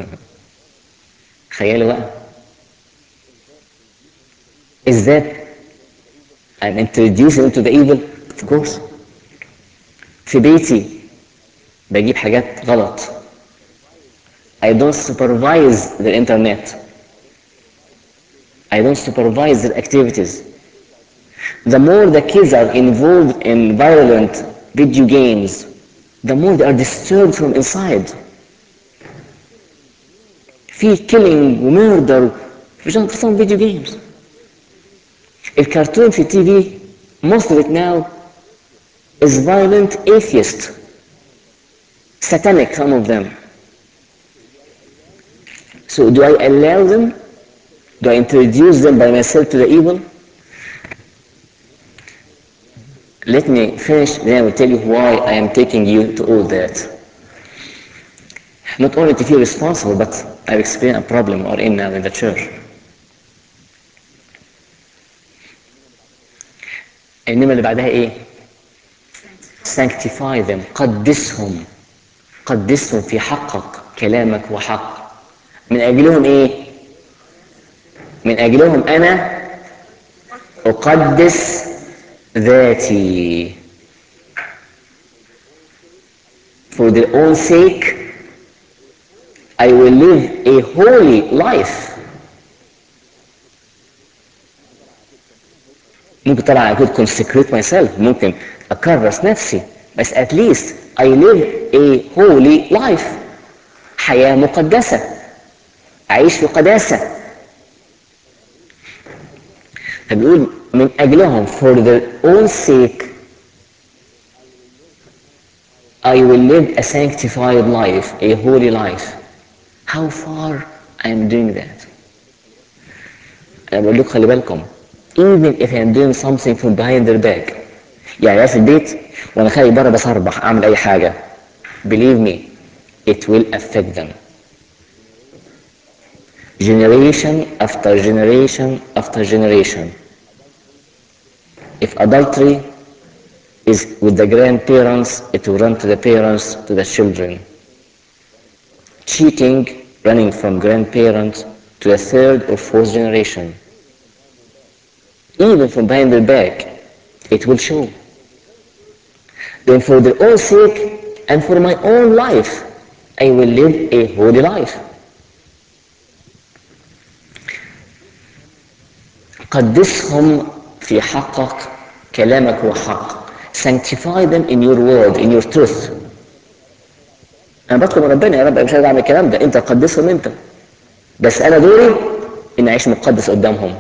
تخيلوا بقى. Is that I'm introducing them to the evil? Of course. في بيتي بجيب حاجات غلط. I don't supervise the internet. I don't supervise their activities. The more the kids are involved in violent video games, the more they are disturbed from inside. في killing ومurder في some video games. الكرتون في التي في most of it now is violent, atheist, satanic, some of them. So do I allow them? Do I introduce them by myself to the evil? Let me finish, then I will tell you why I am taking you to all that. Not only to feel responsible, but I've explained a problem we're in now in the church. النمرة اللي بعدها ايه؟ sanctify them. قدسهم، قدسهم في حقك، كلامك هو حق. من اجلهم ايه؟ من اجلهم انا اقدس ذاتي. For their own sake I will live a holy life. ممكن طبعا I could consecrate myself، ممكن اكرس نفسي، بس at least I live a holy life. حياة مقدسة. أعيش في قداسة. فبيقول من أجلهم for their own sake I will live a sanctified life, a holy life. How far I am doing that? أنا بقول لكم خلي بالكم even if I am doing something from behind their back. يعني أنا في البيت وأنا خارج بره بصربح أعمل أي حاجة. Believe me, it will affect them. Generation after generation after generation. If adultery is with the grandparents, it will run to the parents, to the children. Cheating, running from grandparents to the third or fourth generation. Even from behind their back, it will show. Then for their own sake and for my own life, I will live a holy life. قدسهم في حقك، كلامك هو حق. Sanctify them in your word, in your truth. أنا بطلب من ربنا يا رب أنا مش عايز أعمل الكلام ده، أنت قدسهم أنت. بس أنا دوري إن أعيش مقدس قدامهم.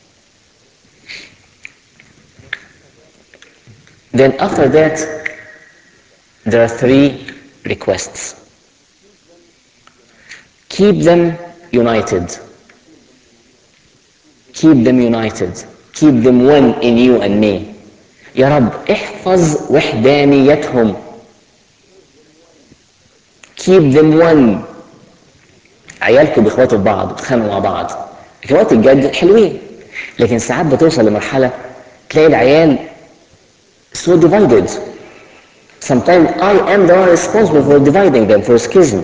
Then after that, there are 3 requests. Keep them united. Keep them united. Keep them one in you and me. يا رب احفظ وحدانيتهم. Keep them one. عيالكم بيخبطوا في بعض بيتخانقوا مع بعض. في وقت الجد حلوين، لكن ساعات بتوصل لمرحلة تلاقي العيال so divided. Sometimes I am the one responsible for dividing them, for schism.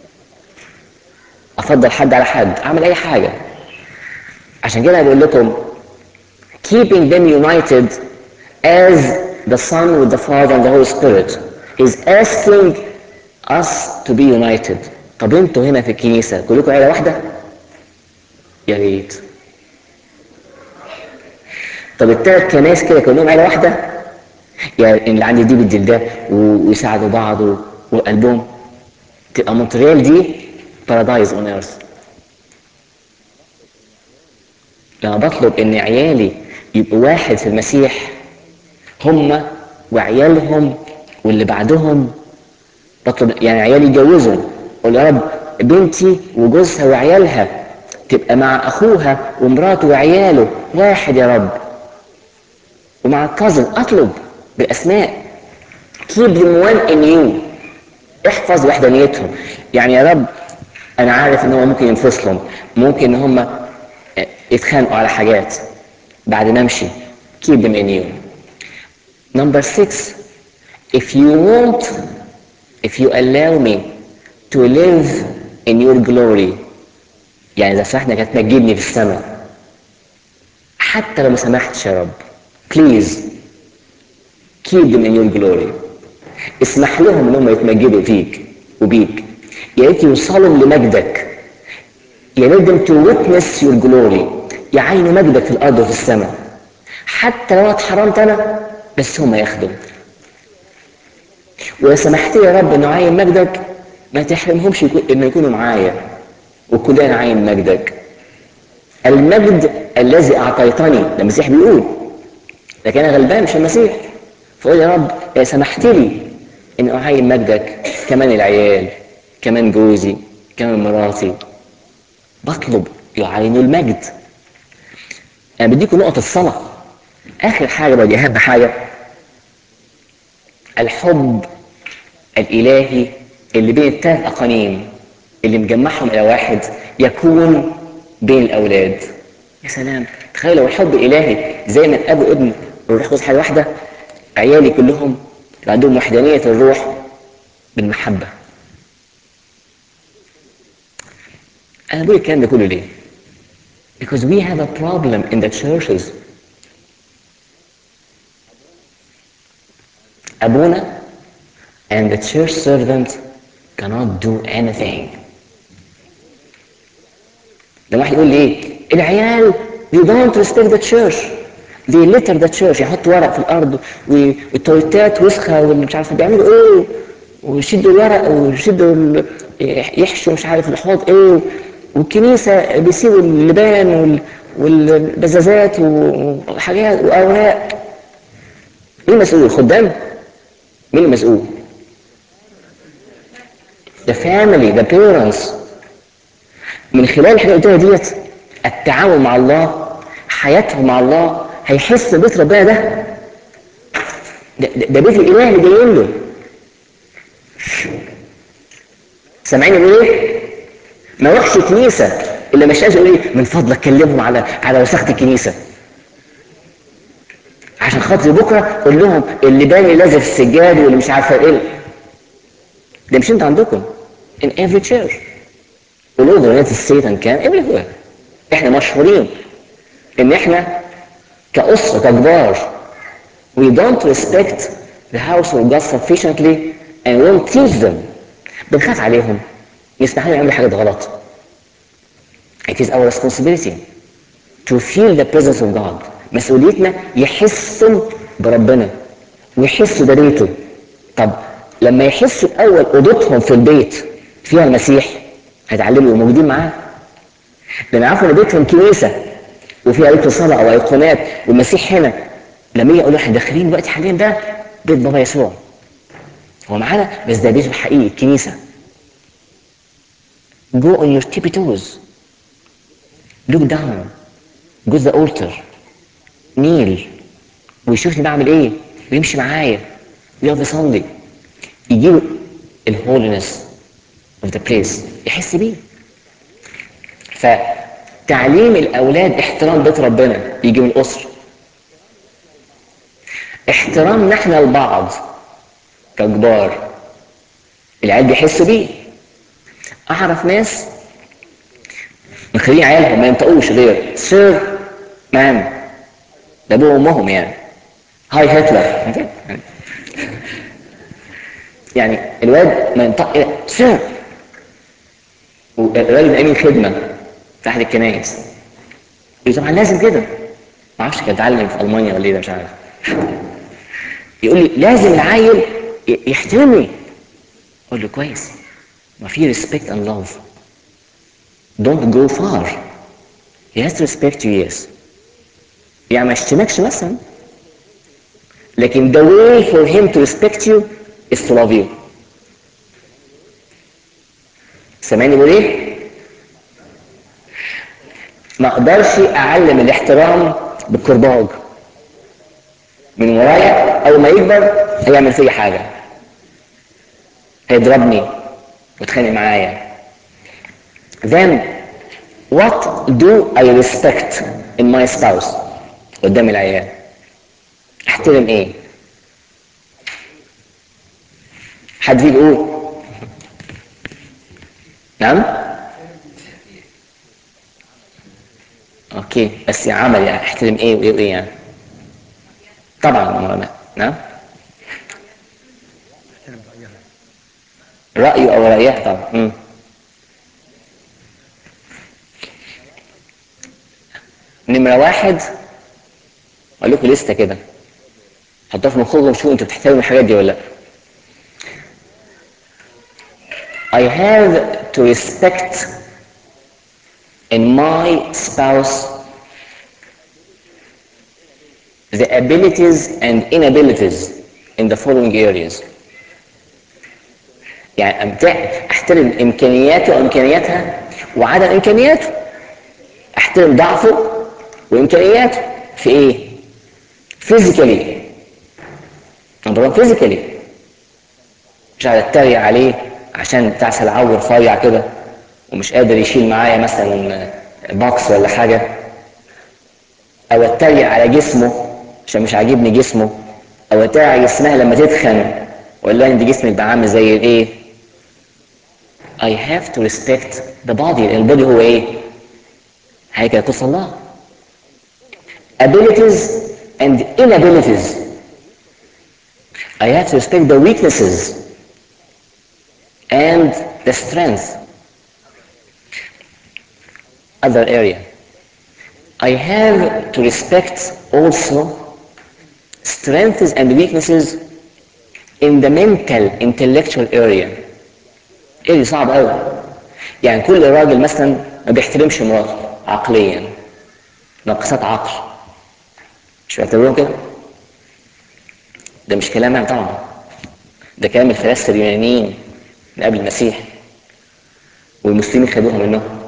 أفضل حد على حد، أعمل أي حاجة. عشان كده بقول لكم keeping them united as the Son with the Father and the Holy Spirit is asking us to be united. طب انتوا هنا في الكنيسة كلكم عيلة واحدة؟ يا ريت. طب ال3 كنايس كده كلهم عيلة واحدة؟ يعني اللي عندي دي بتدي ده ويساعدوا بعض وقلبهم تبقى مونتريال دي بارادايز اون ايرث. لما بطلب ان عيالي يبقوا واحد في المسيح هم وعيالهم واللي بعدهم، بطلب يعني عيالي يتجوزوا، اقول يا رب بنتي وجوزها وعيالها تبقى مع اخوها ومراته وعياله واحد يا رب، ومع الكازن اطلب بالاسماء keep them one in you. احفظ وحدانيتهم. يعني يا رب انا عارف ان هو ممكن ينفصلهم، ممكن ان هم يتخانقوا على حاجات بعد ما امشي keep them in you. Number 6, if you allow me to live in your glory، يعني اذا سمحت انك تمجدني في السماء حتى لو ما سمحتش يا رب please keep them in your glory. اسمح لهم ان هم يتمجدوا فيك وبيك، يا ريت يوصلوا لمجدك، يا ريت them to witness your glory، يعينوا مجدك في الارض وفي السماء. حتى لو اتحرمت انا بس هم ياخدوا. ويا سمحت لي يا رب ان اعين مجدك ما تحرمهمش ان يكونوا معايا وكلنا نعين مجدك. المجد الذي اعطيتني ده المسيح بيقول، لكن انا غلبان مش المسيح، فقول يا رب يا سمحت لي ان اعين مجدك كمان العيال كمان جوزي كمان مراتي، بطلب يعينوا المجد. انا بديكم نقط الصلاه. اخر حاجه بقى دي اهم حاجه، الحب الالهي اللي بين ال3 اقانيم اللي مجمعهم الى واحد يكون بين الاولاد. يا سلام، تخيل لو الحب الالهي زي ما الاب وابن والروح القدس حاجه واحده، عيالي كلهم عندهم وحدانيه الروح بالمحبه. انا بقول الكلام ده كله ليه؟ because we have a problem in the churches. ابونا and the church servant cannot do anything. لما واحد يقول لي ايه العيال they don't respect the church they litter the church، يحطوا ورق في الارض والتويتات وسخه والمش عارف بيعملوا ايه ويشدوا الورق ويشدوا يحشوا مش عارف الحوض ايه والكنيسة بيسيبوا اللبان والبزازات وحاجات وأوراق. مين المسؤول؟ الخدام؟ مين المسؤول؟ the family, the parents. من خلال الحاجة اللي قلتها ديت التعامل مع الله، حياتهم مع الله، هيحس بيت ربنا ده بيت الإله اللي جايين له. سامعيني بيقول ايه؟ ما روحش كنيسة إلا مش عايز يقول ايه من فضلك كلمهم على وساخة الكنيسة، عشان خاطر بكرة قول لهم اللبان اللي لازق في السجاد واللي مش عارفة ايه. ده مش انت عندكم in every church all over the United States and Canada everywhere. احنا مشهورين ان احنا كأسرة ككبار we don't respect the house of God sufficiently and won't teach them. بنخاف عليهم، نسمح لهم يعملوا حاجات غلط. It is our responsibility to feel the presence of God. مسؤوليتنا يحسوا بربنا ويحسوا ببيته. طب لما يحسوا الاول اوضتهم في البيت فيها المسيح هيتعلموا يبقوا موجودين معاه. لما يعرفوا ان بيتهم كنيسه وفيها ايقونه صلاه او ايقونات والمسيح هنا، لما يجي يقولوا احنا داخلين دلوقتي حاليا ده بيت بابا يسوع، هو معانا بس ده بيته الحقيقي الكنيسه. Go on your tippy toes, look down, go to the altar, kneel ويشوفني بعمل ايه ويمشي معايا ويقف يصلي، يجيله الهولينس of the place، يحس بيه. فتعليم الاولاد احترام بيت ربنا يجي من الاسره. احترامنا احنا لبعض ككبار العيال بيحسوا بيه. اعرف ناس مخلين عيالهم ما ينطقوش غير سير مام، ده ابوهم وامهم يعني، هاي هتلر يعني الواد ما ينطق سير. والراجل امين خدمه تحت الكنايس يقول طبعا لازم كده، ما اعرفش كان اتعلم في المانيا ولا ايه ده مش عارف، يقول لي لازم العيل يحترمني. اقول له كويس، ما في respect and love, don't go far, he has to respect you. yes يعني ما يشتمكش مثلا، لكن the way for him to respect you is to love you. سامعني بقول ايه؟ ما اقدرش اعلم الاحترام بالكرباج من ورايا، اول ما يكبر هيعمل فيا حاجه، هيضربني ويتخانق معايا. then what do I respect in my spouse قدام العيال؟ احترم ايه؟ حد فيك يقول؟ نعم؟ اوكي بس عمل يعني احترم ايه وايه وايه يعني؟ طبعا نعم؟ رأيه او رأيها طبعا. نمرة واحد اقول لكم لسته كده حطوها في مخكم وشوفوا انتوا بتحترموا الحاجات دي ولا لا. I have to respect in my spouse the abilities and inabilities in the following areas. يعني احترم امكانياته وامكانياتها وعدم امكانياته، احترم ضعفه وامكانياته في ايه؟ فيزيكالي، نمبر فيزيكالي، مش قاعد اتريق عليه عشان بتاع سلعوه رفيع كده ومش قادر يشيل معايا مثلا باكس ولا حاجه، او اتريق على جسمه عشان مش عاجبني جسمه، او اتريق على جسمها لما تتخن ولا انت جسمك بقى عامل زي الايه. I have to respect the body. البودي هو ايه؟ هيكل قدس الله. abilities and inabilities. I have to respect the weaknesses and the strength. Other area. I have to respect also strengths and weaknesses in the mental intellectual area. ايه دي صعب قوي. يعني كل راجل مثلا ما بيحترمش مراته عقليا، ناقصات عقل، مش بيعتبروهم كده؟ ده مش كلام يعني طبعا، ده كلام الفلاسفه اليونانيين من قبل المسيح، والمسلمين خدوها منهم.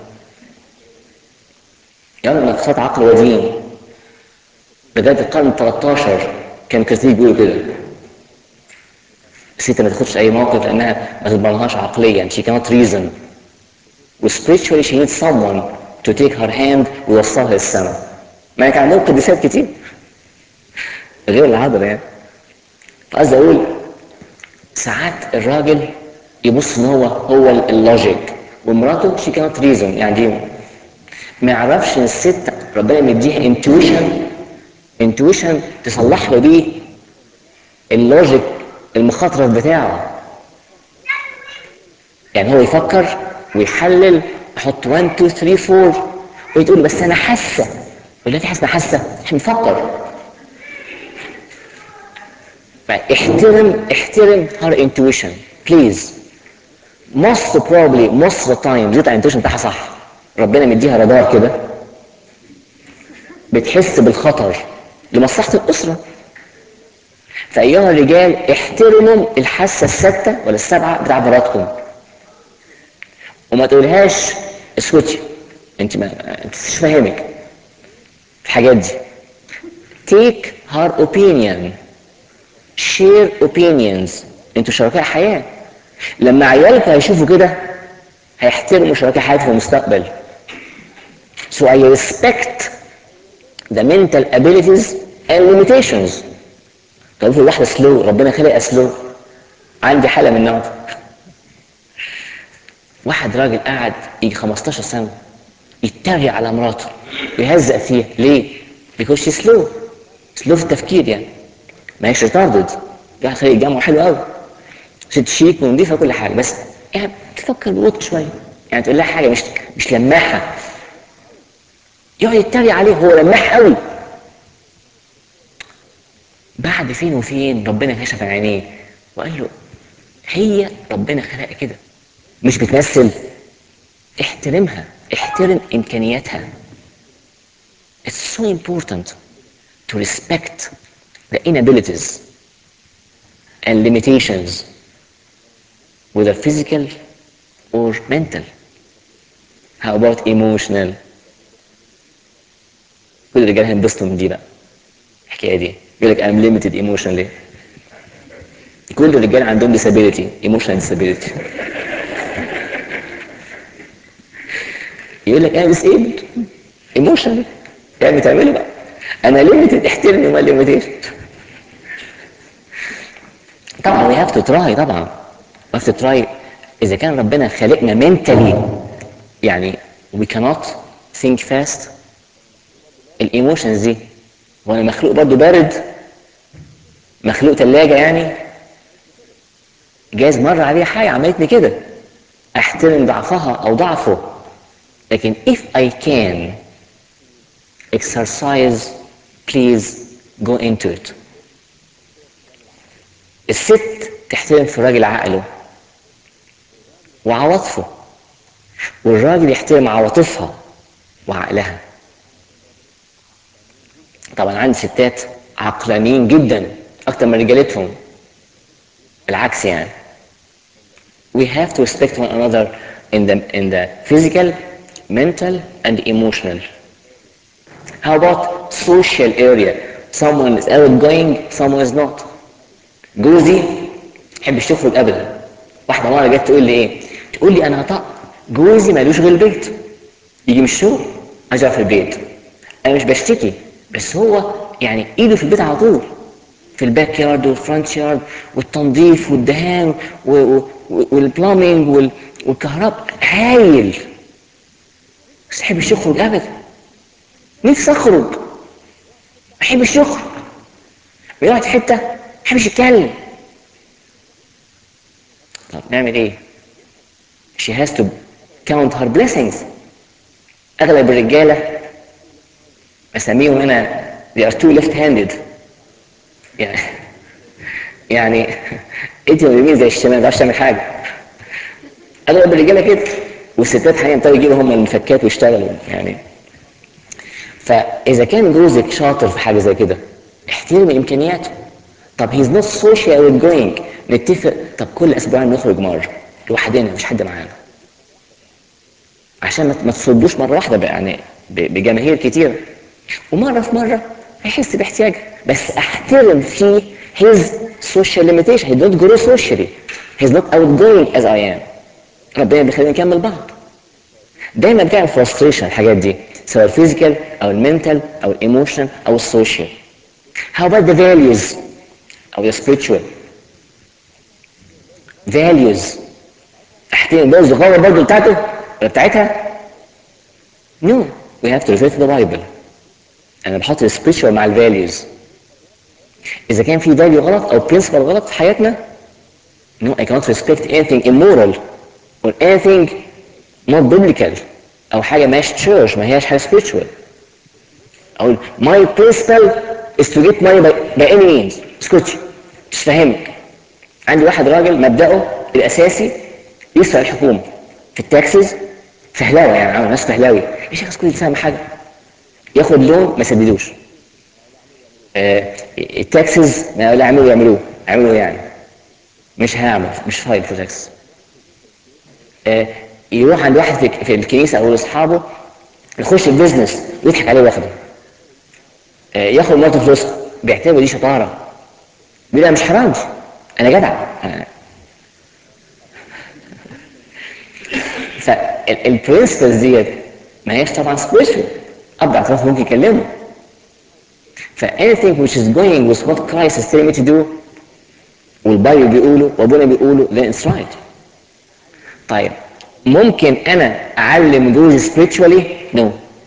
يعني ناقصات عقل ودين، لغايه القرن 13 كان كتير بيقولوا كده. بس انت ما تاخدش اي موقف لانها ما تضمنهاش عقليا. she cannot reason. و spiritually she needs someone to take her hand ويوصلها للسماء. ما كان عندهم قديسات كتير غير العذراء يعني. فقصدي اقول ساعات الراجل يبص ان هو اللوجيك، ومراته she cannot reason، يعني دي ما يعرفش ان الست ربنا مديها intuition تصلح له بيه اللوجيك المخاطرف بتاعه. يعني هو يفكر ويحلل، يحط 1 2 3 4 وتقول بس انا حاسه، ولا في حاسه حاسه، احنا بنفكر. فاحترم her intuition please. most of the time بتاع الانتويشن بتاعها صح، ربنا مديها رادار كده بتحس بالخطر لمصلحه الاسره. فايها الرجال احترموا الحاسه السادسه ولا السابعه بتاع مراتكم، وما تقولهاش اسكتي انت مش فاهمك الحاجات دي. take her opinion، share opinions، انتوا شركاء حياه. لما عيالك هيشوفوا كده هيحترموا شركاء حياتهم في المستقبل. so I respect the mental abilities and limitations. طب في واحده سلو، ربنا خلقها سلو. عندي حاله من النوع ده، واحد راجل قاعد يجي 15 سنه يتريق على مراته ويهزق فيها ليه؟ because she's slow في التفكير يعني، ما هيش ريتاردد، قاعد خليق الجامعه حلو قوي، ست شيك ونضيفه كل حاجه، بس يعني تفكر ببطء شويه، يعني تقول لها حاجه مش لماحه، يقعد يتريق عليه هو لماح قوي. بعد فين وفين ربنا كشف عن عينيه وقال له هي ربنا خلقها كده مش بتمثل. احترمها، احترم امكانياتها. It's so important to respect the inabilities and limitations whether physical or mental. How about emotional؟ كل الرجال هينبسطوا من دي بقى، الحكايه دي يقول لك I'm limited emotionally. كل الرجال عندهم disability، emotional disability. يقول لك انا disabled emotionally، يعني بتعملوا بقى انا limited، احترمي ما limitation. طبعا we have to try، طبعا we have to try. اذا كان ربنا خلقنا mentally يعني we cannot think fast، الايموشنز دي وانا مخلوق برضو بارد، مخلوق ثلاجه يعني، جايز مر عليه حاجه عملتني كده، احترم ضعفها او ضعفه. لكن if I can exercise please go into it. الست تحترم في الراجل عقله وعواطفه، والراجل يحترم عواطفها وعقلها. طبعا عندي ستات عقلانيين جدا اكتر من رجالتهم، العكس يعني. we have to respect one another in the physical, mental and emotional. How about social area؟ someone is outgoing someone is not. جوزي يحبش يخرج ابدا. واحده مره جت تقول لي ايه؟ تقول لي انا هطق جوزي مالوش غير البيت، يجي من الشغل عايز يقعد في البيت. انا مش بشتكي، بس هو يعني ايده في البيت على طول، في الباك يارد والفرونت يارد والتنظيف والدهان والبلامينج والكهرباء هايل، بس ما يحبش يخرج ابدا. نفسي اخرج ما يحبش يخرج، ويقعد في حته ما يحبش يتكلم. طب نعمل ايه؟ she has to count her blessings. اغلب الرجاله اسميهم انا they are too left handed، يعني يعني ايدي واليمين زي الشمال ما تعرفش تعمل حاجه. اغلب الرجاله كده والستات حاليا ابتدوا يجيبوا هم المفكات ويشتغلوا يعني. فاذا كان جوزك شاطر في حاجه زي كده احترمي امكانياته. طب هيز نوت سوشيال اوت جوينج، نتفق طب كل اسبوعين نخرج مره لوحدنا مش حد معانا، عشان ما تصدوش مره واحده بقى يعني بجماهير كتير. ومره في مره هيحس باحتياج، بس احترم فيه his social limitation. he don't grow socially, he's not outgoing as I am. ربنا بيخلينا نكمل بعض. دايما بتعمل frustration الحاجات دي، سواء الفيزيكال او المنتال او الايموشنال او السوشيال. how about the values او the spiritual values؟ احترم برضه الغايه برضه بتاعته ولا بتاعتها؟ no, we have to refer to the Bible. انا بحط السبيريتشوال مع الفاليوز. اذا كان في فاليو غلط او برنسبل غلط في حياتنا no, I cannot respect anything immoral or anything not biblical او حاجه ما هياش church ما هياش حاجه spiritual. اقول my principle is to get money by any means. اسكتي مش فاهمك. عندي واحد راجل مبدأه الاساسي يسرق الحكومه في التاكسز، فهلاوي يعني عامل ناس فهلاوي. يا شيخ اسكتي فاهم حاجه، ياخد لون ما يسددوش. التاكسز ما لا يعملوا يعني مش هعمل، مش فايل في تاكس. يروح عند واحد في الكنيسه او لاصحابه يخش البيزنس ويضحك عليه واخده. ياخد مراته فلوسها بيعتبر دي شطاره، بيقول مش حرام انا جدع. فالبرنسبلز ديت ما هيش طبعا سبيشال، اب اعتراف ممكن يكلمه. ف anything which is going with what Christ is telling me to do والبايبل بيقوله وابونا بيقوله then it's right. طيب ممكن انا اعلم جوزي spiritually؟ no.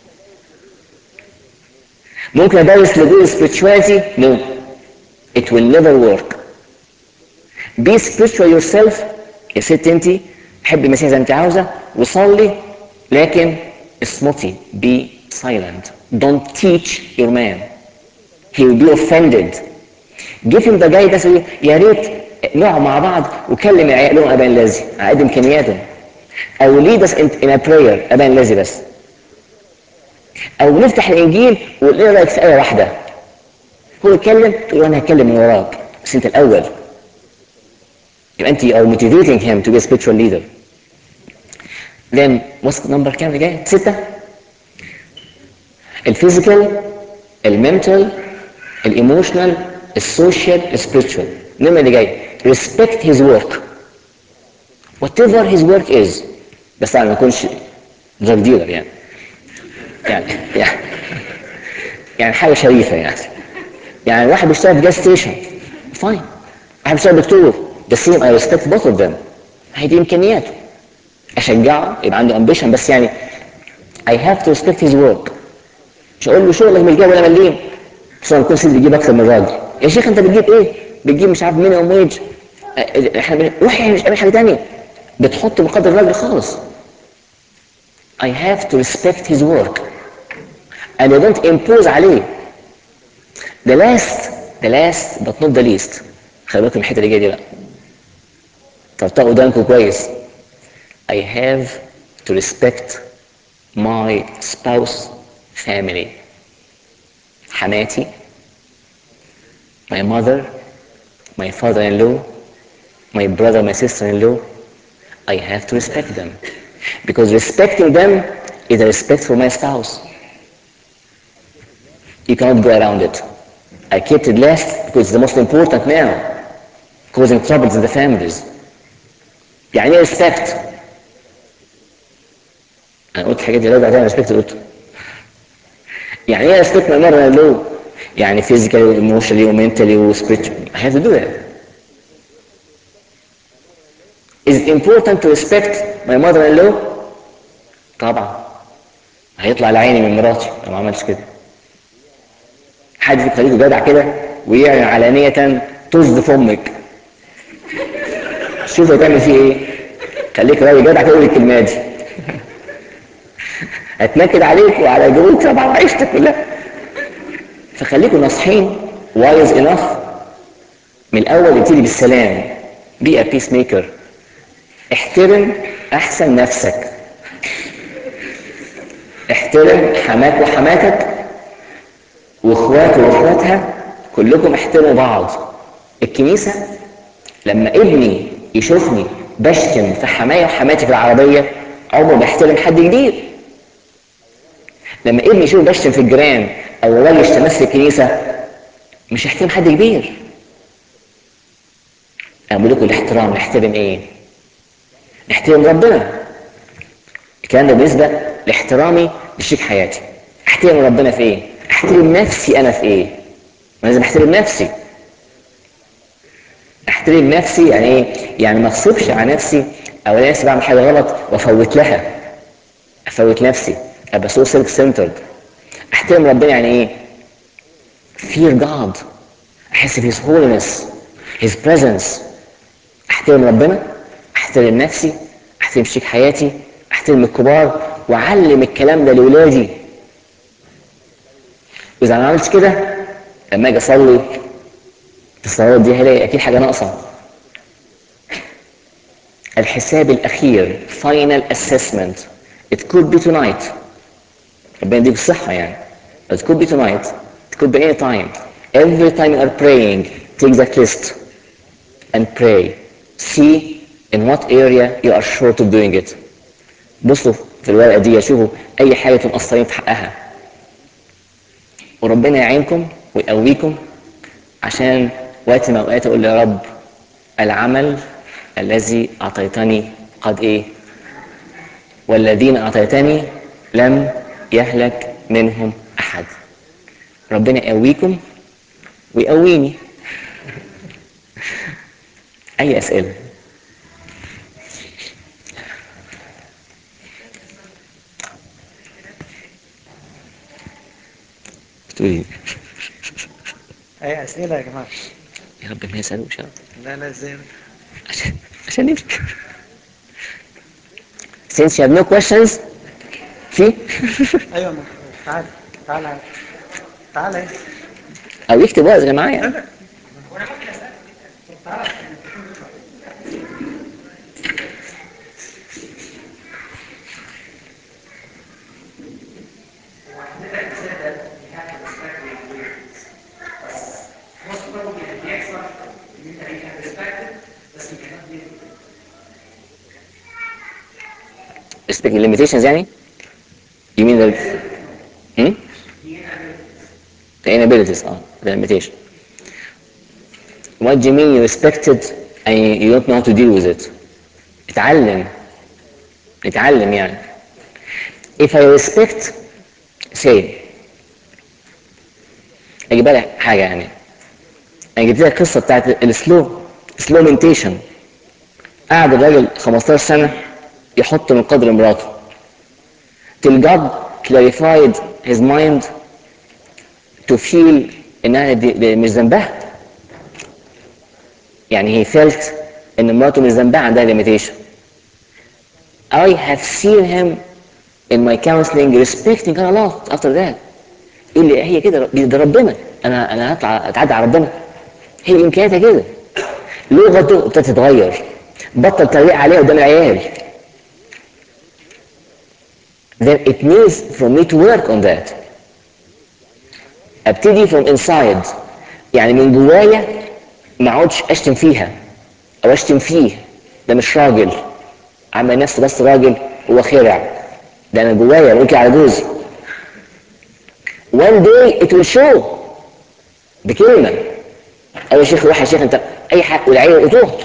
ممكن ادرس لجوزي spirituality؟ no. it will never work. be spiritual yourself. يا ست انتي حبي المسيح زي ما انت عاوزه وصلي، لكن اصمتي. be silent. don't teach your man, he will be offended. give him the guidance. يا ريت نقعد مع بعض وكلم عيالهم ابان الذي على قد امكانياتهم، او lead us in a prayer ابان الذي بس، او نفتح الانجيل ونقول ايه رايك في ايه واحده. هو يتكلم تقول انا هتكلم من وراك بس انت الاول. يبقى انت are motivating him to be a spiritual leader. then what's number كام اللي جاي؟ 6. الفيزيكال، المنتال، الايموشنال، السوشيال، السبيريتشوال. النمره اللي جاي respect his work whatever his work is. بس انا ما اكونش دراج ديلر يعني. يعني يعني يعني حاجه شريفه يعني. يعني واحد بيشتغل في جاز ستيشن فاين، واحد بيشتغل دكتور the same. I respect both of them. هي دي امكانياته، اشجعه يبقى عنده امبيشن، بس يعني I have to respect his work. مش اقول له شغلك مش جاي ولا مليم، خصوصا يكون سيدي بيجيب اكثر من الراجل. يا شيخ انت بتجيب ايه؟ بتجيب مش عارف مينيمم ويج. احنا روح يعني مش قابل حاجه ثانيه، بتحط بقدر الراجل خالص. I have to respect his work and I don't impose عليه. the last but not the least. خلي بالكم الحته اللي جايه دي بقى طرطقوا ودانكم كويس. I have to respect my spouse family. حماتي، my mother, my father-in-law, my brother, my sister-in-law. I have to respect them because respecting them is a respect for my spouse. You cannot go around it. I kept it last because it's the most important now, causing troubles in the families. يعني ايه respect؟ انا قلت الحاجات دي لو بعدين respect قلت يعني ايه respect my mother-in-law؟ يعني physically, emotionally, mentally, spiritually. I have to do that. Is it important to respect my mother-in-law؟ طبعا. هيطلع لعيني من مراتي لو ما عملتش كده. حد فيك خليته جدع كده ويعلن علانية طز في امك، شوف هتعمل فيه ايه. خليك راجل جدع كده قول الكلمه دي هتنكد عليك وعلى جوزك طبعا وعيشتك كلها. فخليكم ناصحين وايز انف من الاول. ابتدي بالسلام. بي ا بيس ميكر. احترم احسن نفسك احترم حماك وحماتك واخواته واخواتها، كلكم احترموا بعض. الكنيسة لما ابني يشوفني بشتم في حماية وحماتي في العربية، عمره بيحترم حد كبير. لما ابني يشوف بشتم في الجيران او راجل اشتمس في الكنيسة، مش يحترم حد كبير. انا بقول لكم الاحترام نحترم ايه؟ نحترم ربنا. الكلام ده بالنسبة لاحترامي لشريك حياتي. احترم ربنا في ايه؟ احترم نفسي انا في ايه؟ ما لازم احترم نفسي. احترم نفسي يعني ايه؟ يعني ما اغصبش على نفسي او انا نفسي بعمل حاجه غلط وافوت لها، افوت نفسي، ابقى سو سيلف سنترد. احترم ربنا يعني ايه؟ fear God، احس ب his holiness his presence. احترم ربنا، احترم نفسي، احترم شريك حياتي، احترم الكبار، واعلم الكلام ده لاولادي. واذا ما عملتش كده لما اجي اصلي في الصلاه دي هلاقي اكيد حاجه ناقصه. الحساب الاخير final assessment it could be tonight. ربنا يديك الصحه يعني. It could be tonight, it could be any time. Every time you are praying, take that list and pray. See in what area you are short of doing it. بصوا في الورقه دي شوفوا اي حاجه انتم مقصرين في حقها، وربنا يعينكم ويقويكم عشان وقت ما اوقات اقول يا رب العمل الذي اعطيتني قد ايه، والذين اعطيتني لم يهلك منهم احد. ربنا يقويكم ويقويني. اي اسئله؟ بتقولي اي اسئله يا جماعه؟ يا رب ما يسالوش يا رب. لا لا ازاي؟ عشان نمشي. since you have no questions في ايوه تعال تعال تعال او يكتب ورقه معايا. respect limitations يعني. you mean the the inabilities the limitation. what do you mean you respect it and you don't know how to deal with it؟ اتعلم يعني. if I respect say اجيب لك حاجه يعني. انا جبت لك القصه بتاعت السلو منتيشن. قعد الراجل 15 سنه يحط من قدر مراته till God clarified his mind to feel انها دي مش ذنبها. يعني he felt ان مراته مش ذنبها عندها limitation. I have seen him in my counseling respecting her a lot after that. يقول لي هي كده ده ربنا، انا هطلع اتعدى على ربنا، هي امكانياتها كده. لغته ابتدت تتغير، بطل تريق عليها قدام العيال. then it needs for me to work on that. ابتدي from inside، يعني من جوايا ما اقعدش اشتم فيها او اشتم فيه. ده مش راجل عمل نفسه بس راجل، هو خرع. ده انا جوايا بقول كده على جوزي. one day it will show بكلمه. اي شيخ روح يا شيخ انت اي حاجه والعيال يلقطوها.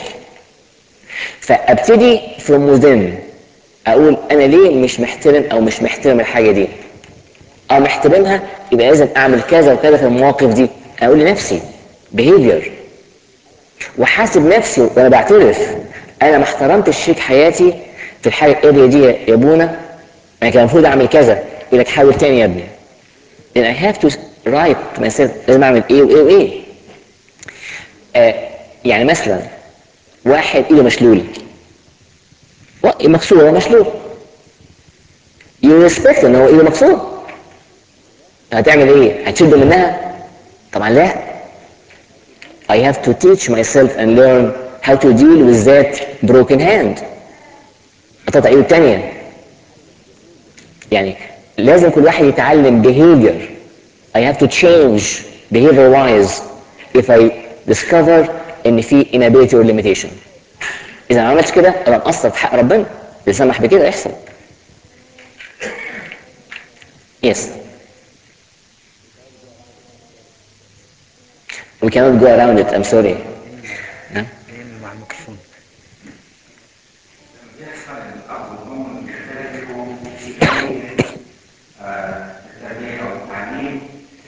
فابتدي from within، اقول انا ليه مش محترم او مش محترم الحاجه دي، او محترمها يبقى لازم اعمل كذا وكذا في المواقف دي. اقول لنفسي behavior، وحاسب نفسي وانا بعترف انا ما احترمتش شريك حياتي في الحاجه الاريا دي يا ابونا، انا كان المفروض اعمل كذا. يقول لك حاول تاني يا ابني. then I have to write to myself لازم اعمل ايه وايه وايه. يعني مثلا واحد ايده مشلوله، مكسوره مشلول، يرسبكت ان هو ايده مكسوره، هتعمل ايه؟ هتشده منها؟ طبعا لا. I have to teach myself and learn how to deal with that broken hand. قطعت ايده التانية. يعني لازم كل واحد يتعلم behavior. I have to change behavior wise if I discover ان في inability or limitation. اذا ما عملتش كده ابقى مقصر في حق ربنا اللي سمح بكده يحصل. Yes. We cannot go around it. I'm sorry. مع الميكروفون. التربية والتعليم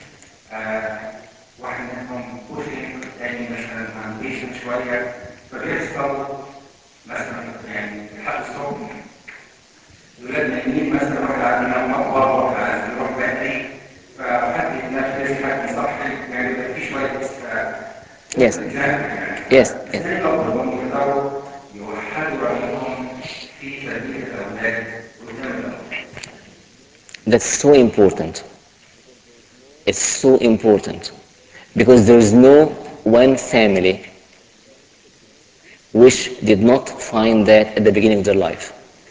واحد منهم بوشنج الثاني مثلا فاونديشن شوية فبيحصل مثلا يعني لحد الصبح الولاد نايمين مثلا واحد عايز ينام أكبر واحد عايز يروح بدري فحد يتنفس حد يصحي يعني يبقى في شوية Yes. Yes. ازاي الأب يقدروا يوحدوا رأيهم في تربية الأولاد قدام الأولاد؟ That's so important. It's so important because there is no one family which did not find that at the beginning of their life.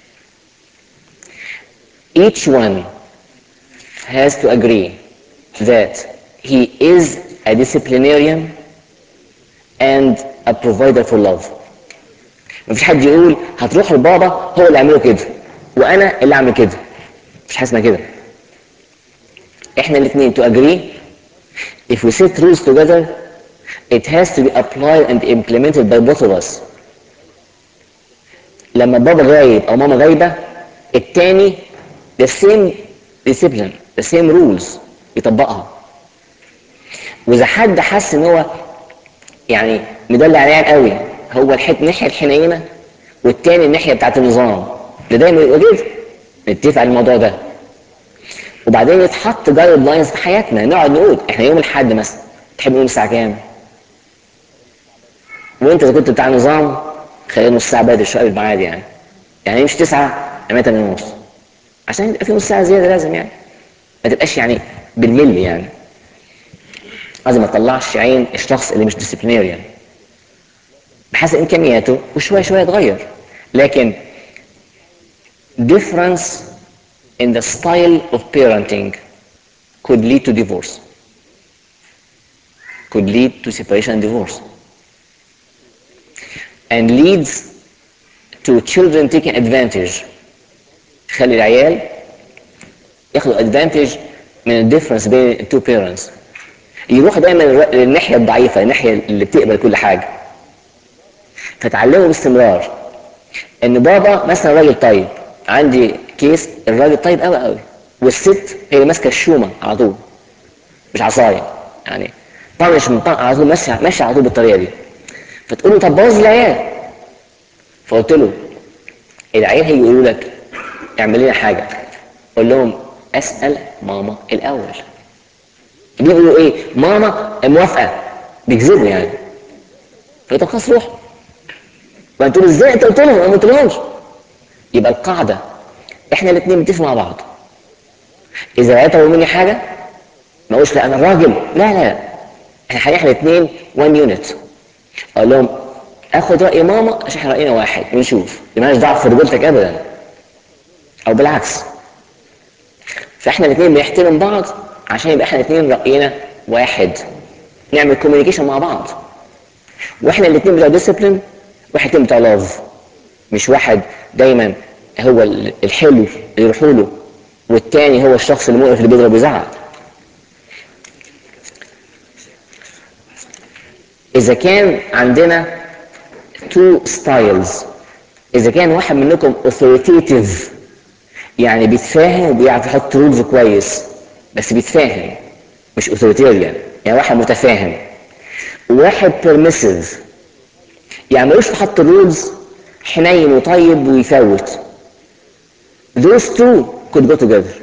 Each one has to agree that he is a disciplinarian and a provider for love. مفيش حد يقول هتروح لبابا هو اللي يعمله كده وانا اللي اعمل كده. مفيش حاجه اسمها كده. احنا الاثنين to agree. If we set rules together, it has to be applied and implemented by both of us. لما بابا غايب او ماما غايبه التاني the same discipline the same rules يطبقها. واذا حد حس ان هو يعني مدلع العيال قوي هو الناحيه الحنينه والتاني الناحيه بتاعت النظام ده دايما يبقى كده. نتفق على الموضوع ده وبعدين يتحط جايد لاينز في حياتنا. نقعد نقول احنا يوم الاحد مثلا تحب نقوم الساعه كام؟ وانت اذا كنت بتاع نظام خلينا نص ساعه بدري شويه بالميعاد يعني مش 9 اعملها 8 ونص عشان يبقى في نص ساعه زياده لازم يعني ما تبقاش يعني بالملي يعني. لازم ما تطلعش عين الشخص اللي مش ديسيبلينيريان بحسب امكانياته وشويه شويه يتغير. لكن difference in the style of parenting could lead to divorce, could lead to separation and divorce, and leads to children taking advantage. خلي العيال ياخدوا advantage من الديفرنس بين التو parents. يروح دايما للناحيه الضعيفه الناحيه اللي بتقبل كل حاجه. فتعلموا باستمرار ان بابا مثلا راجل طيب. عندي كيس الراجل طيب قوي قوي والست هي اللي ماسكه الشومه على طول مش عصايه يعني طنش من طن على طول ماشي على طول بالطريقه دي. فتقول له طب بوظ العيال. فقلت له العيال هيجي يقولوا لك اعمل لنا حاجه قول لهم اسال ماما الاول. بيقولوا ايه ماما موافقه بيكذبوا يعني. فقلت خلاص روح. وانت تقول ازاي انت قلت لهم انا ما قلتلهمش. يبقى القاعده احنا الاثنين بنتفق مع بعض. اذا العيال طلبوا مني حاجه ما اقولش لا انا الراجل لا احنا الاثنين وان يونت. اقول لهم اخد راي ماما عشان احنا راينا واحد ونشوف مالناش دعوه في رجولتك ابدا او بالعكس. فاحنا الاثنين بنحترم بعض عشان يبقى احنا الاثنين راينا واحد. نعمل كوميونيكيشن مع بعض واحنا الاثنين بتوع ديسيبلين واحد الاثنين بتوع لاف. مش واحد دايما هو الحلو اللي يروحوا له والتاني هو الشخص المقرف اللي بيضرب ويزعق. اذا كان عندنا تو ستايلز اذا كان واحد منكم authoritative يعني بيتفاهم وبيعرف يحط رولز كويس بس بيتفاهم مش authoritarian يعني واحد متفاهم وواحد permissive يعني ملوش في حط رولز حنين وطيب ويفوت. those two could go together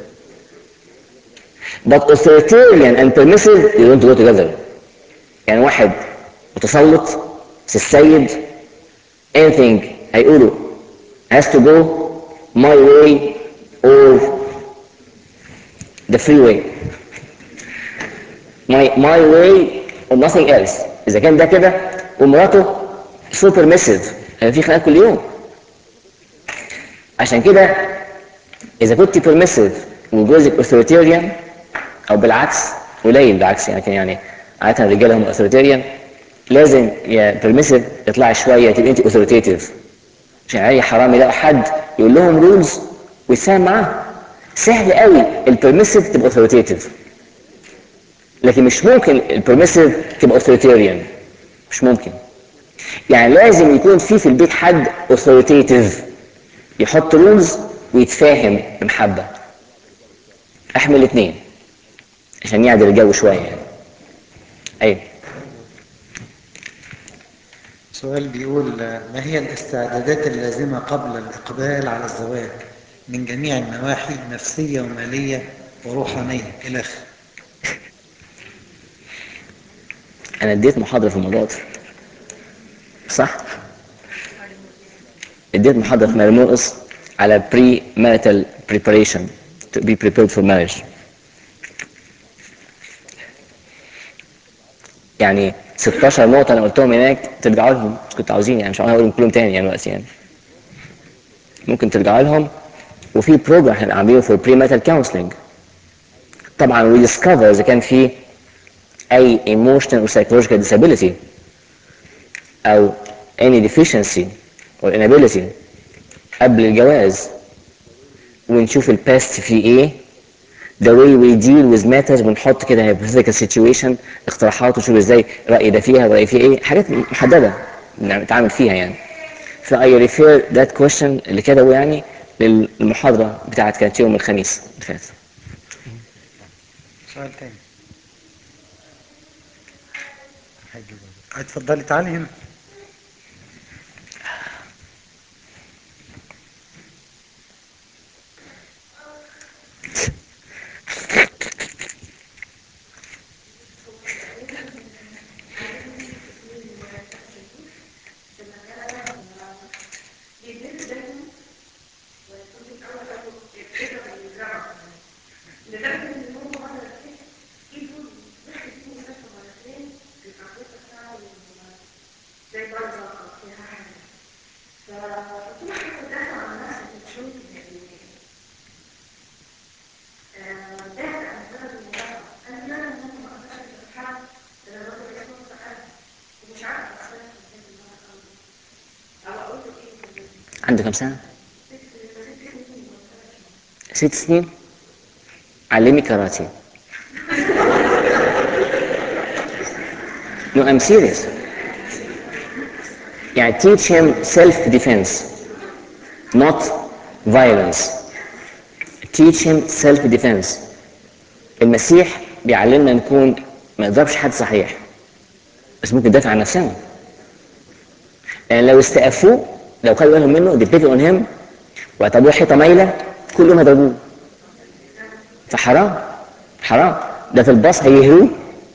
but authoritarian and permissive they don't go together. يعني واحد متسلط السيد anything هيقوله has to go my way or the free way. my way or nothing else. اذا كان ده كده ومراته so permissive في خناقات كل يوم. عشان كده اذا كنت permissive وجوزك اوثوريتيريان او بالعكس، قليل بالعكس يعني عاده الرجاله هم اوثوريتيريان، لازم يا بيرميسيف اطلعي شويه تبقي انت اوثوريتيف، عشان اي حرام يلاقوا حد يقول لهم رولز ويتفاهم معاه. سهل قوي البيرميسيف تبقى اوثوريتيف، لكن مش ممكن البيرميسيف تبقى اوثوريتيريان، مش ممكن. يعني لازم يكون في البيت حد اوثوريتيف يحط رولز ويتفاهم بمحبه. احمل الاثنين عشان يعدل الجو شويه يعني. ايوه. سؤال بيقول ما هي الاستعدادات اللازمة قبل الإقبال على الزواج من جميع النواحي، نفسية ومالية وروحانية إلى آخره؟ انا اديت محاضره في الموضوع ده، صح؟ اديت محاضره في مرموقص على pre-marital preparation to be prepared for marriage. يعني 16 نقطة أنا قلتهم هناك، ترجعوا لهم كنت عاوزين، يعني مش عاوز أقولهم كلهم تاني يعني دلوقتي يعني. ممكن ترجعوا لهم. وفي بروجرام احنا عاملينه for pre-marital counseling. طبعا we discover إذا كان في أي emotional or psychological disability أو any deficiency or inability قبل الجواز، ونشوف الباست فيه إيه. the way we deal with matters، بنحط كده hypothetical situation اقتراحات ونشوف ازاي رأي ده فيها ورأي فيها ايه، حاجات محددة نتعامل فيها يعني. ف I refer that question اللي كتبه يعني للمحاضرة بتاعت كانت يوم الخميس اللي فات. سؤال تاني. اتفضلي تعالي هنا. عنده كم سنة؟ 6 سنين. علمي كاراتيه. No, I'm serious. يعني teach him self defense not violence. teach him self defense. المسيح بيعلمنا نكون ما نضربش حد صحيح، بس ممكن ندافع عن نفسنا. يعني لو استقفوه، لو خدوا بالهم منه they pick on him واعتبروه حيطه مايله كلهم هيضربوه، فحرام حرام. ده في الباص هيهروه.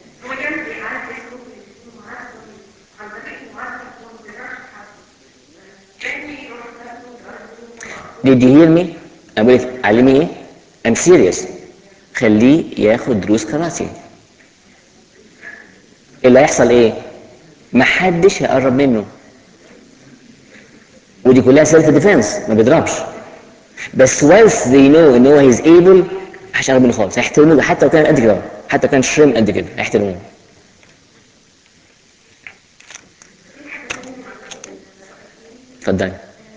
Did you hear me؟ انا بقول لك علمي ايه؟ I'm serious. خليه ياخد دروس كاراتيه. اللي هيحصل ايه؟ محدش هيقرب منه، ودي كلها سيلف ديفense، ما بيضربش. بس once they know ان هو he's able، محدش هيقرب منه خالص، هيحترموه حتى لو كان قد كده، حتى لو كان شريم قد كده هيحترموه. اتفضلي.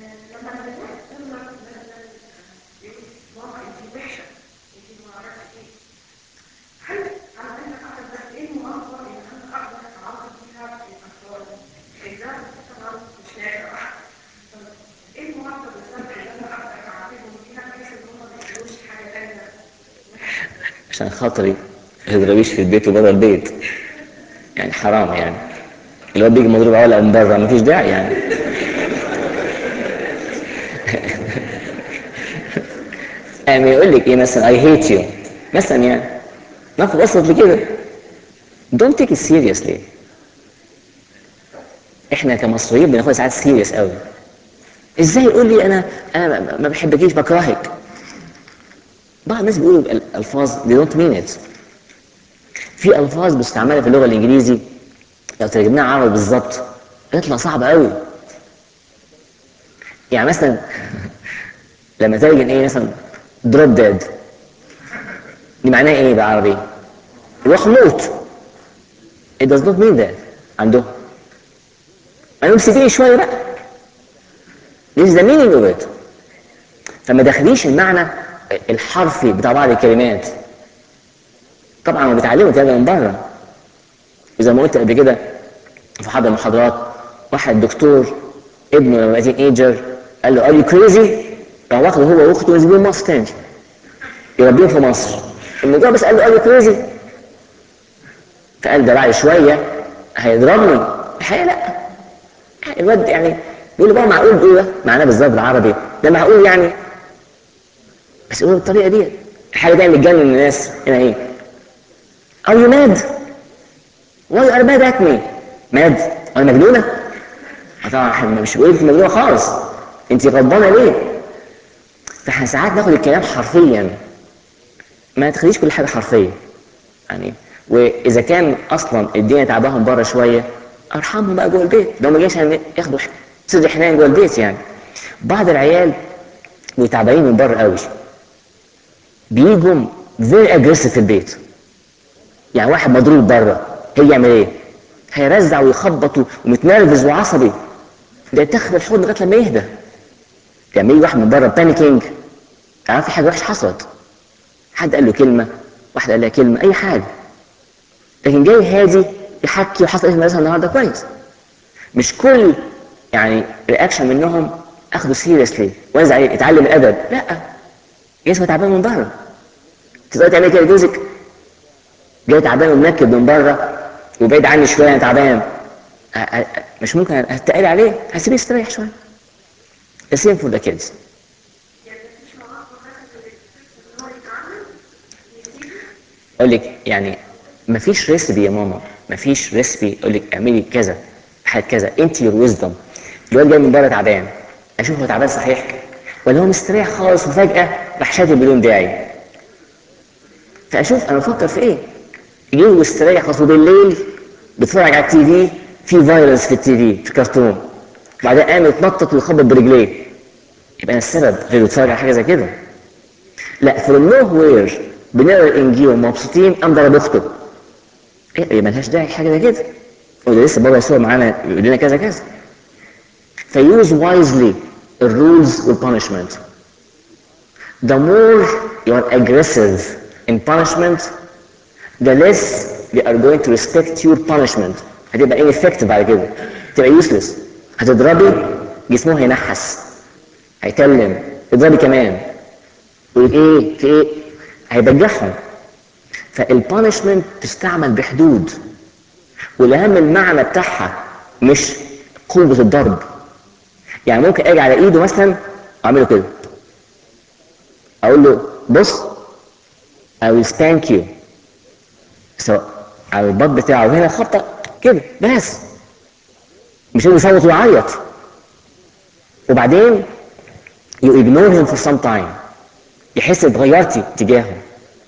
عشان خاطري ما تضربيش في البيت وبره البيت، يعني حرام يعني. اللي هو بيجي مضروب علقه من بره مفيش داعي يعني. يعني يقول لك ايه مثلا I hate you مثلا، يعني ناخد وصلت لكده. don't take it seriously. احنا كمصريين بناخد ساعات سيريس قوي. ازاي يقول لي انا ما بحبكيش بكرهك؟ بعض الناس بيقولوا الفاظ they don't mean it. في الفاظ بتستعملها في اللغه الانجليزي لو ترجمناها عربي بالظبط يطلع صعب قوي. يعني مثلا لما ترجم ايه مثلا drop dead، دي معناها ايه بالعربي؟ روح موت. it does not mean that عندهم. انا سيبيني شويه بقى. this is the meaning of it. فما دخليش المعنى الحرفي بتاع بعض الكلمات. طبعا هو بيتعلموا كده من بره. وزي ما قلت قبل كده في حد المحاضرات، واحد دكتور ابنه لما بقى تين ايجر قال له ار يو كريزي، راح واخده هو واخته ونزلوه مصر تاني يربيهم في مصر. الموضوع بس قال له ار يو كريزي، فقال ده بعد شويه هيضربني. الحقيقه لا، الواد يعني بيقول له بقى معقول ايه ده؟ معناه بالظبط بالعربي ده معقول يعني، بس يقولوا بالطريقه دي. الحاجه دي اللي بتجنن الناس هنا ايه؟ ار يو ماد؟ واي ار ماد ات مي؟ ماد؟ انا مجنونه؟ طبعا احنا مش بقول انت مجنونه خالص، انت غضبانه ليه؟ فاحنا ساعات ناخد الكلام حرفيا. ما تخليش كل حاجه حرفيه يعني. واذا كان اصلا الدنيا تعباهم بره شويه، ارحمهم بقى جوه البيت. ده ما جايش ياخدوا صدر حنان جوه البيت يعني. بعض العيال بيتعبانين من بره قوي، بيجوا فيري اجريسيف في البيت. يعني واحد مضروب بره هيجي يعمل ايه؟ هيرزع ويخبط ومتنرفز وعصبي، ده يتاخد الحضن لغايه لما يهدى. لما يجي واحد من بره بانيكينج، عارف في حاجه وحشه حصلت، حد قال له كلمه، واحد قال لها كلمه، اي حاجه، لكن جاي هادي يحكي وحصل ايه في المدرسه النهارده كويس. مش كل يعني رياكشن منهم اخده سيريسلي وانزل عليه اتعلم الادب، لا، جسمه تعبان من بره. تقدر تعمل كده لجوزك؟ جاي تعبان ومنكد من بره وبعيد عني شويه انا تعبان، مش ممكن هتقل عليه، هسيبيه يستريح شويه. The same for the kids. اقول لك يعني مفيش ريسبي يا ماما، مفيش ريسبي اقول لك اعملي كذا حاجه كذا. انت يور ويزدم. الواد جاي من بره تعبان، اشوف هو تعبان صحيح ولا هو مستريح خالص وفجاه راح شاتم بدون داعي. فاشوف انا بفكر في ايه. جه واستريح خلاص، وبالليل بيتفرج على التي في فايروس في التي في كرتون، بعدين قام يتنطط ويخبط برجليه، يبقى انا السبب غير يتفرج على حاجه زي كده. لا، فروم نو وير بنقرا الانجيل ومبسوطين قام ضرب اخته. ايه ملهاش داعي حاجه زي كده، وده لسه بابا يسوع معانا يقول لنا كذا كذا. فيوز وايزلي الرولز والبانشمنت. The more you are aggressive in punishment, the less they are going to respect your punishment. هتبقى ineffective بعد كده، هتبقى useless. هتضربي جسمه هينحس، هيكلم، تضربي كمان، وايه في ايه، هيبجحهم. فالبانشمنت تستعمل بحدود، والاهم المعنى بتاعها مش قوة الضرب. يعني ممكن اجي على ايده مثلا اعمله كده، اقول له بص I will spank you، سواء على البط بتاعه هنا خبطة كده بس، مش يصوت ويعيط. وبعدين you ignore him for some time، يحس اتغيرتي تجاهه.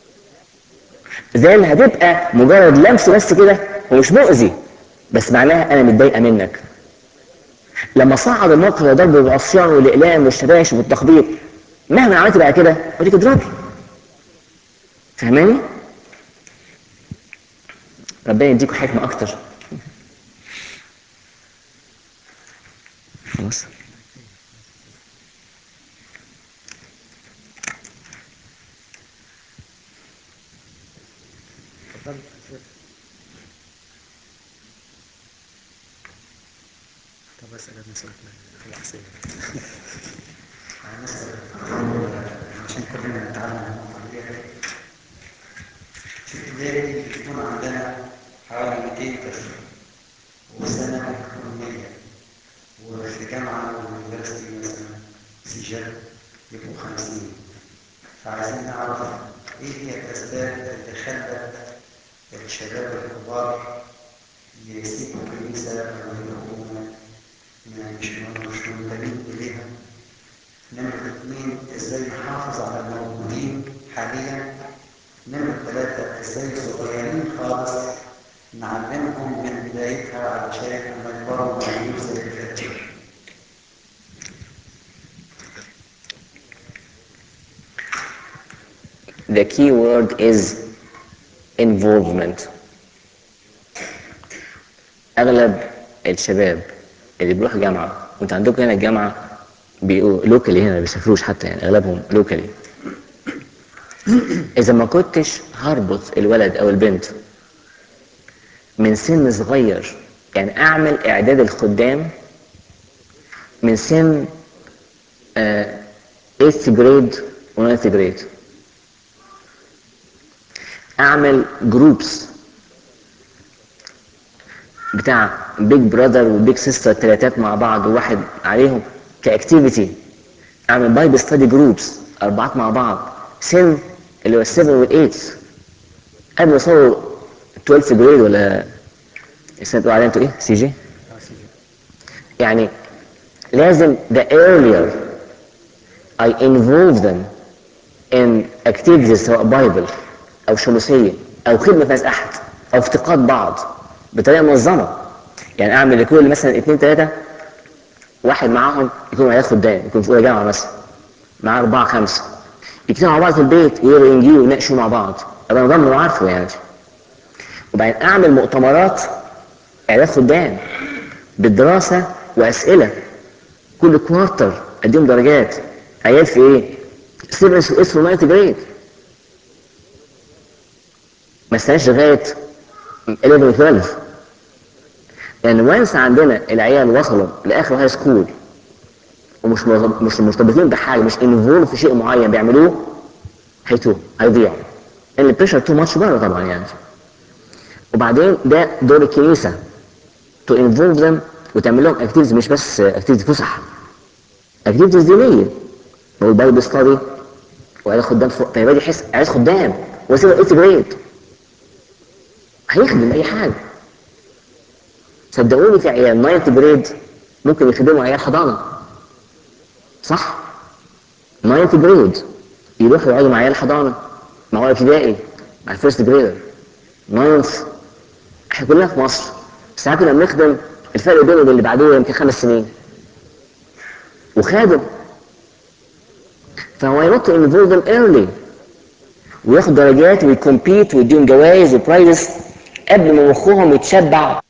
then هتبقى مجرد لمس بس كده ومش مؤذي، بس معناها انا متضايقه منك. لما صعد الموقف لضرب بالعصيان والاقلام والشباش والتخبيط، مهما عملت بقى كده وديك اضربي. فاهماني؟ ربنا يديكم حكمه اكتر. خلاص. طب اسال ابن سؤال في الحسين عشان كلنا نتعلم النقطه دي. في ابتدائي بيكون عندنا حوالي 200 طفل، وسنه بيكون 100، وفي جامعه ويونيفرستي مثلا سجل يبقوا 50. فعايزين نعرف ايه هي الاسباب اللي خلت الشباب الكبار يسيبوا الكنيسه او يبقوا مش منتمين اليها. نمرة 2 ازاي نحافظ على الموجودين حاليا. نمرة 3 ازاي الصغيرين خالص نعلمهم من بدايتها علشان لما يكبروا ما يعملوش زي الكبير. the key word is involvement. اغلب الشباب اللي بيروحوا جامعه، وانت عندكم هنا الجامعه بيبقوا لوكالي، هنا ما بيسافروش حتى، يعني اغلبهم لوكالي. اذا ما كنتش هربط الولد او البنت من سن صغير، يعني اعمل اعداد الخدام من سن 8th grade و 9th grade، اعمل جروبس بتاع بيج براذر وبيج سيستر، ثلاثات مع بعض وواحد عليهم كاكتيفيتي، اعمل بايبل ستادي جروبس 4 مع بعض، سن اللي هو 7 وال 8 قبل ما يوصلوا 12th جريد ولا السنه بتقولوا عليها انتوا ايه؟ سي جي. يعني لازم the earlier I involve them in activities سواء بايبل او شموسيه او خدمه ناس احد او افتقاد بعض بطريقه منظمه. يعني اعمل لكل مثلا 2 3 واحد معاهم يكونوا عيال خدام، يكون في اولى جامعه مثلا مع 4 5 يجتمعوا مع بعض في البيت ويقروا انجيل ويناقشوا مع بعض، ابقى نظام عارفه يعني. وبعدين اعمل مؤتمرات اعداد خدام بالدراسه واسئله كل كوارتر، اديهم درجات عيال في ايه؟ 7 اسمه 9 جريد، ما استناش لغايه 11 و 12. لان وانس عندنا العيال وصلوا لاخر هاي سكول ومش مش مرتبطين بحاجه، مش انفولف في شيء معين بيعملوه، هيضيعوا لان البريشر تو ماتش بره طبعا يعني. وبعدين ده دور الكنيسه تو انفولف ذم وتعمل لهم اكتيفيتيز، مش بس اكتيفيتيز فسح، اكتيفيتيز دينيه، والبايبل ستادي وعيال خدام فوق. طيب يجي يحس عيال خدام ويسيب 8 جريد هيخدم اي حاجه. صدقوني في عيال 9 جريد ممكن يخدموا عيال حضانه، صح؟ 9 جريد يروحوا يقعدوا مع عيال حضانه، مع اولى ابتدائي، مع الفيرست جريدر 9. احنا كلنا في مصر ساعات كنا بنخدم الفرق بينه وبين اللي بعديه يمكن 5 سنين وخادم. فهو ينط انفولفم ايرلي وياخد درجات ويكمبيت ويديهم جوائز وبرايزز قبل ما مخهم يتشبع